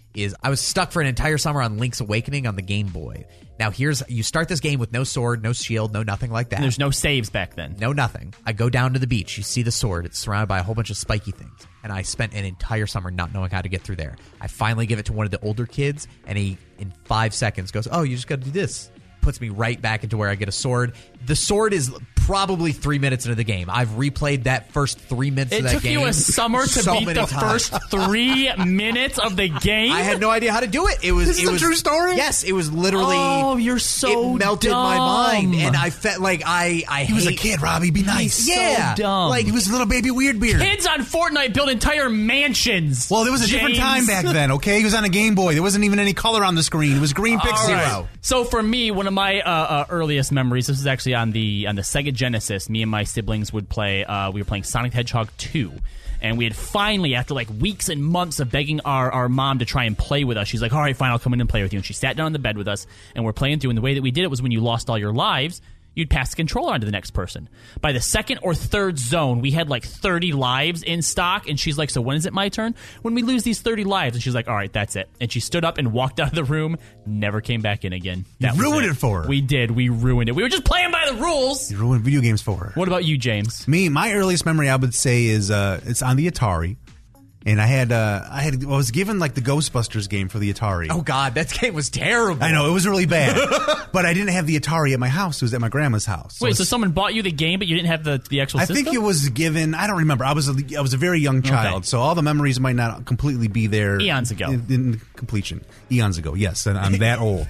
is I was stuck for an entire summer on Link's Awakening on the Game Boy. Now, here's you start this game with no sword, no shield, no nothing like that. And there's no saves back then. No nothing. I go down to the beach. You see the sword. It's surrounded by a whole bunch of spiky things. And I spent an entire summer not knowing how to get through there. I finally give it to one of the older kids, and he, in five seconds, goes, oh, you just got to do this. Puts me right back into where I get a sword. The sword is probably three minutes into the game. I've replayed that first three minutes it of that took game. you a summer to so beat the times. first three minutes of the game? I had no idea how to do it. It was. This it is was, a true story? Yes, it was literally. Oh, you're so It melted dumb. my mind, and I felt like I. I He was a hate, kid, Robbie. Be nice. Yeah, so dumb. like He was a little baby weird beard. Kids on Fortnite build entire mansions. Well, there was a James. different time back then, okay? He was on a Game Boy. There wasn't even any color on the screen. It was green All pixel. right. So for me, one of my uh, uh, earliest memories, this was actually on the on the Sega Genesis. Me and my siblings would play. Uh, we were playing Sonic the Hedgehog two. And we had finally, after like weeks and months of begging our, our mom to try and play with us, she's like, all right, fine, I'll come in and play with you. And she sat down on the bed with us, and we're playing through. And the way that we did it was when you lost all your lives, you'd pass the controller on to the next person. By the second or third zone, we had like thirty lives in stock, and she's like, so when is it my turn? When we lose these thirty lives. And she's like, all right, that's it. And she stood up and walked out of the room, never came back in again. That You was ruined it for her. We did. We ruined it. We were just playing by the rules. You ruined video games for her. What about you, James? Me, my earliest memory, I would say, is uh, it's on the Atari. And I had, uh, I had, I was given like the Ghostbusters game for the Atari. Oh God, that game was terrible. I know it was really bad, but I didn't have the Atari at my house. It was at my grandma's house. Wait, it's- so someone bought you the game, but you didn't have the, the actual I system? think it was given. I don't remember. I was a, I was a very young child, Okay. so all the memories might not completely be there. Eons ago. in, in completion. Eons ago. Yes, and I'm that old.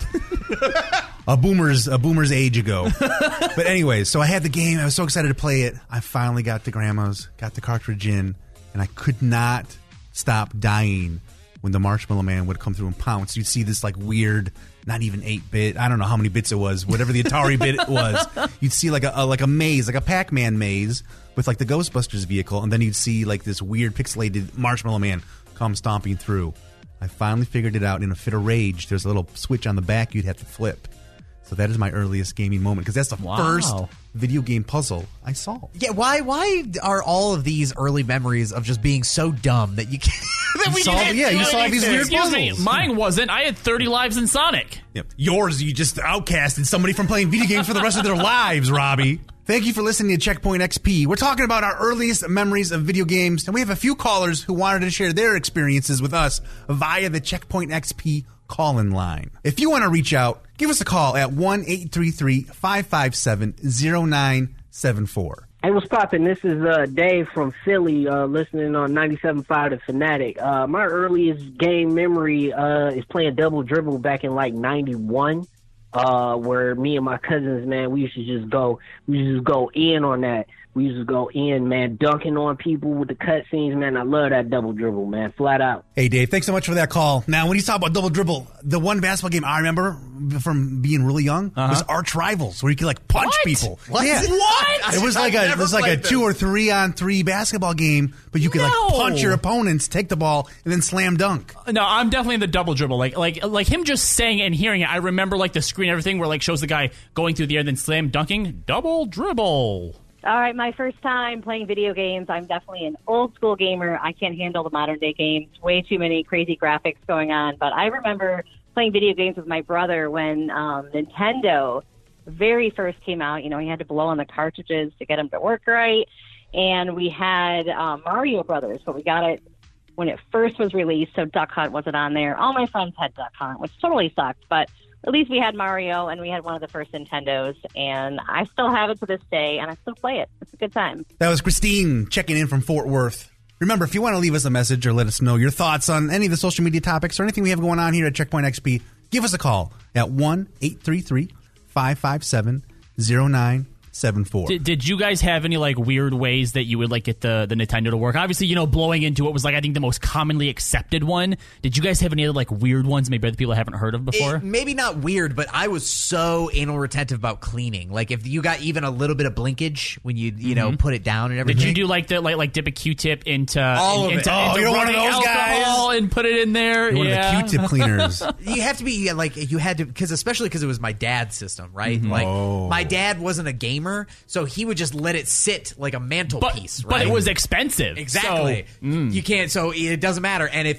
a boomer's a boomer's age ago. But anyways, so I had the game. I was so excited to play it. I finally got to grandma's, got the cartridge in, and I could not stop dying when the Marshmallow Man would come through and pounce. You'd see this like weird, not even eight bit. I don't know how many bits it was. Whatever the Atari bit it was, you'd see like a, a like a maze, like a Pac-Man maze with like the Ghostbusters vehicle, and then you'd see like this weird pixelated Marshmallow Man come stomping through. I finally figured it out in a fit of rage. There's a little switch on the back you'd have to flip. So that is my earliest gaming moment because that's the Wow. first video game puzzle I solved. Yeah, why why are all of these early memories of just being so dumb that you can't that we solve- can't yeah, do you solve these anything? weird Excuse me, puzzles. mine wasn't. I had thirty lives in Sonic. Yep. Yours, you just outcasted somebody from playing video games for the rest of their lives, Robbie. Thank you for listening to Checkpoint X P. We're talking about our earliest memories of video games, and we have a few callers who wanted to share their experiences with us via the Checkpoint X P call-in line. If you want to reach out, give us a call at one eight three three, five five seven, zero nine seven four. Hey, what's poppin'? This is uh, Dave from Philly, uh, listening on ninety-seven point five The Fanatic. Uh, my earliest game memory uh, is playing Double Dribble back in like ninety-one, uh, where me and my cousins, man, we used to just go, we used to just go in on that. We used to go in, man, dunking on people with the cutscenes, man. I love that Double Dribble, man, flat out. Hey, Dave, thanks so much for that call. Now, when you talk about Double Dribble, the one basketball game I remember from being really young was Arch Rivals, where you could like punch What? people. What? Yeah. What? It was like I've a it never was like a played two this. or three on three basketball game, but you could like No. punch your opponents, take the ball, and then slam dunk. No, I'm definitely in the double dribble. Like, like, like him just saying it and hearing it. I remember like the screen, and everything where like shows the guy going through the air, then slam dunking. Double dribble. All right, my first time playing video games. I'm definitely an old school gamer. I can't handle the modern day games. Way too many crazy graphics going on. But I remember playing video games with my brother when um, Nintendo very first came out. You know, he had to blow on the cartridges to get them to work right. And we had um, Mario Brothers, but we got it when it first was released, so Duck Hunt wasn't on there. All my friends had Duck Hunt, which totally sucked, but at least we had Mario, and we had one of the first Nintendos, and I still have it to this day, and I still play it. It's a good time. That was Christine checking in from Fort Worth. Remember, if you want to leave us a message or let us know your thoughts on any of the social media topics or anything we have going on here at Checkpoint X P, give us a call at one eight three three, five five seven, zero nine seven four. Did, did you guys have any like weird ways that you would like get the, the Nintendo to work? Obviously, you know, blowing into it was like I think the most commonly accepted one. Did you guys have any other like weird ones maybe other people haven't heard of before? It- maybe not weird, but I was so anal retentive about cleaning. Like if you got even a little bit of blinkage when you you know Mhm. put it down and everything. Did you do like the like like dip a Q-tip into All in, of into, it. Oh, into you're one of running those guys. alcohol and put it in there? You're one of the yeah. Q-tip cleaners. You have to be yeah, like you had to because especially because it was my dad's system, right? Mhm. Like Oh. my dad wasn't a gamer, so he would just let it sit like a mantelpiece. But right? it was expensive. Exactly. So, mm. You can't. So it doesn't matter. And if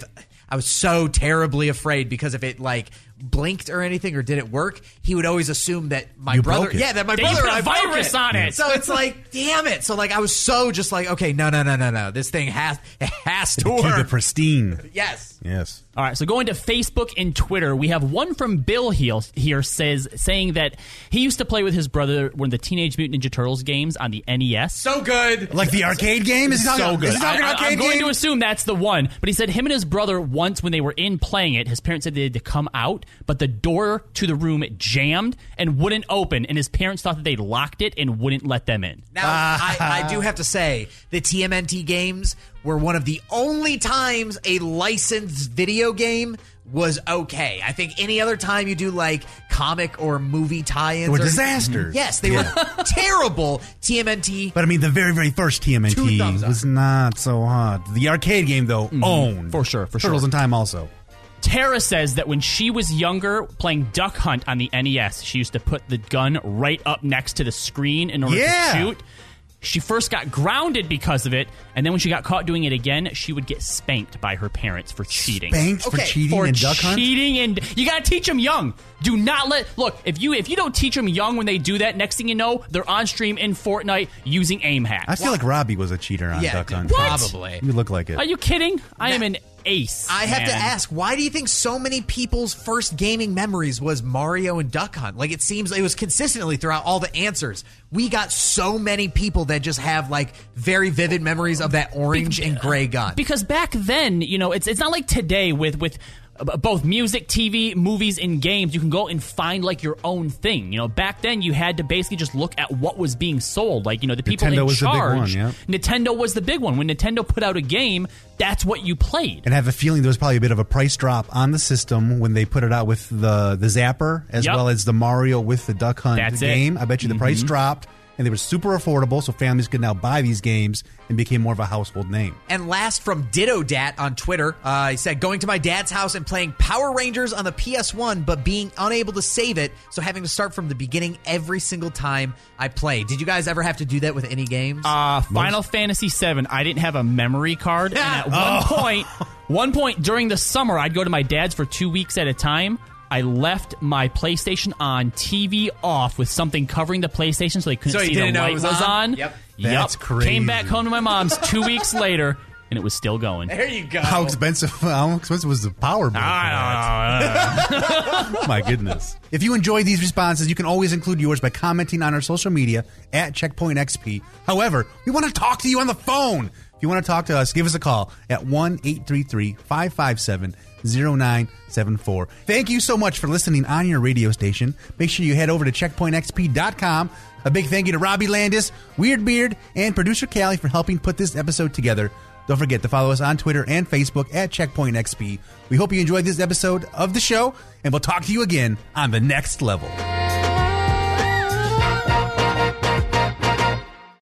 I was so terribly afraid because if it like blinked or anything or didn't work, he would always assume that my You brother, broke it. yeah, that my Then you brother, put a I broke virus it. on it. So it's like, damn it. So like, I was so just like, okay, no, no, no, no, no. This thing has it has to Keep it work. pristine. Yes. Yes. All right, so going to Facebook and Twitter, we have one from Bill Heel here says saying that he used to play with his brother one of the Teenage Mutant Ninja Turtles games on the N E S. So good. Like the arcade game? Is he talking, so good. Is he talking I, arcade I'm going game? to assume that's the one. But he said him and his brother once when they were in playing it, his parents said they had to come out, but the door to the room jammed and wouldn't open, and his parents thought that they locked it and wouldn't let them in. Now, I, I do have to say, the T M N T games were one of the only times a licensed video game was okay. I think any other time you do like comic or movie tie-ins They were or- disasters. Yes, they Yeah. were terrible. T M N T. But I mean, the very, very first T M N Two T thumbs up. was not so hot. The arcade game, though, owned. For sure, for Turtles sure. in Time also. Tara says that when she was younger, playing Duck Hunt on the N E S, she used to put the gun right up next to the screen in order Yeah. to shoot. She first got grounded because of it, and then when she got caught doing it again, she would get spanked by her parents for cheating. Spanked for Okay, cheating For in Duck Hunt? cheating, and you gotta teach them young. Do not let look if you if you don't teach them young when they do that. Next thing you know, they're on stream in Fortnite using aim hacks. I feel like Robbie was a cheater on Yeah, Duck Hunt. What? probably. You look like it. Are you kidding? I am an ace. I have to man. ask, why do you think so many people's first gaming memories was Mario and Duck Hunt? Like, it seems it was consistently throughout all the answers. We got so many people that just have, like, very vivid memories of that orange and gray gun. Because back then, you know, it's it's not like today with with uh, both music, T V, movies, and games. You can go and find like your own thing. You know, back then you had to basically just look at what was being sold. Like, you know, the people Nintendo in was the big one, charge. yeah. Nintendo was the big one. When Nintendo put out a game, that's what you played. And I have a feeling there was probably a bit of a price drop on the system when they put it out with the the Zapper as Yep. well as the Mario with the Duck Hunt That's it. game. I bet you the price Mhm. dropped, and they were super affordable, so families could now buy these games and became more of a household name. And last from Ditto Dat on Twitter, uh, he said, going to my dad's house and playing Power Rangers on the P S one, but being unable to save it, so having to start from the beginning every single time I play. Did you guys ever have to do that with any games? Uh, Final Fantasy seven, I didn't have a memory card. And at one point, one point during the summer, I'd go to my dad's for two weeks at a time. I left my PlayStation on, T V off, with something covering the PlayStation so they couldn't So you see the didn't know light it was was on. on? Yep. That's Yep. crazy. Came back home to my mom's two weeks later, and it was still going. There you go. How expensive? How expensive was the power bill? I My goodness. If you enjoyed these responses, you can always include yours by commenting on our social media at Checkpoint X P. However, we want to talk to you on the phone. If you want to talk to us, give us a call at one eight three three, five five seven, zero nine seven four. Thank you so much for listening on your radio station. Make sure you head over to checkpoint x p dot com. A big thank you to Robbie Landis, Weird Beard, and producer Callie for helping put this episode together. Don't forget to follow us on Twitter and Facebook at Checkpoint X P. We hope you enjoyed this episode of the show, and we'll talk to you again on the next level.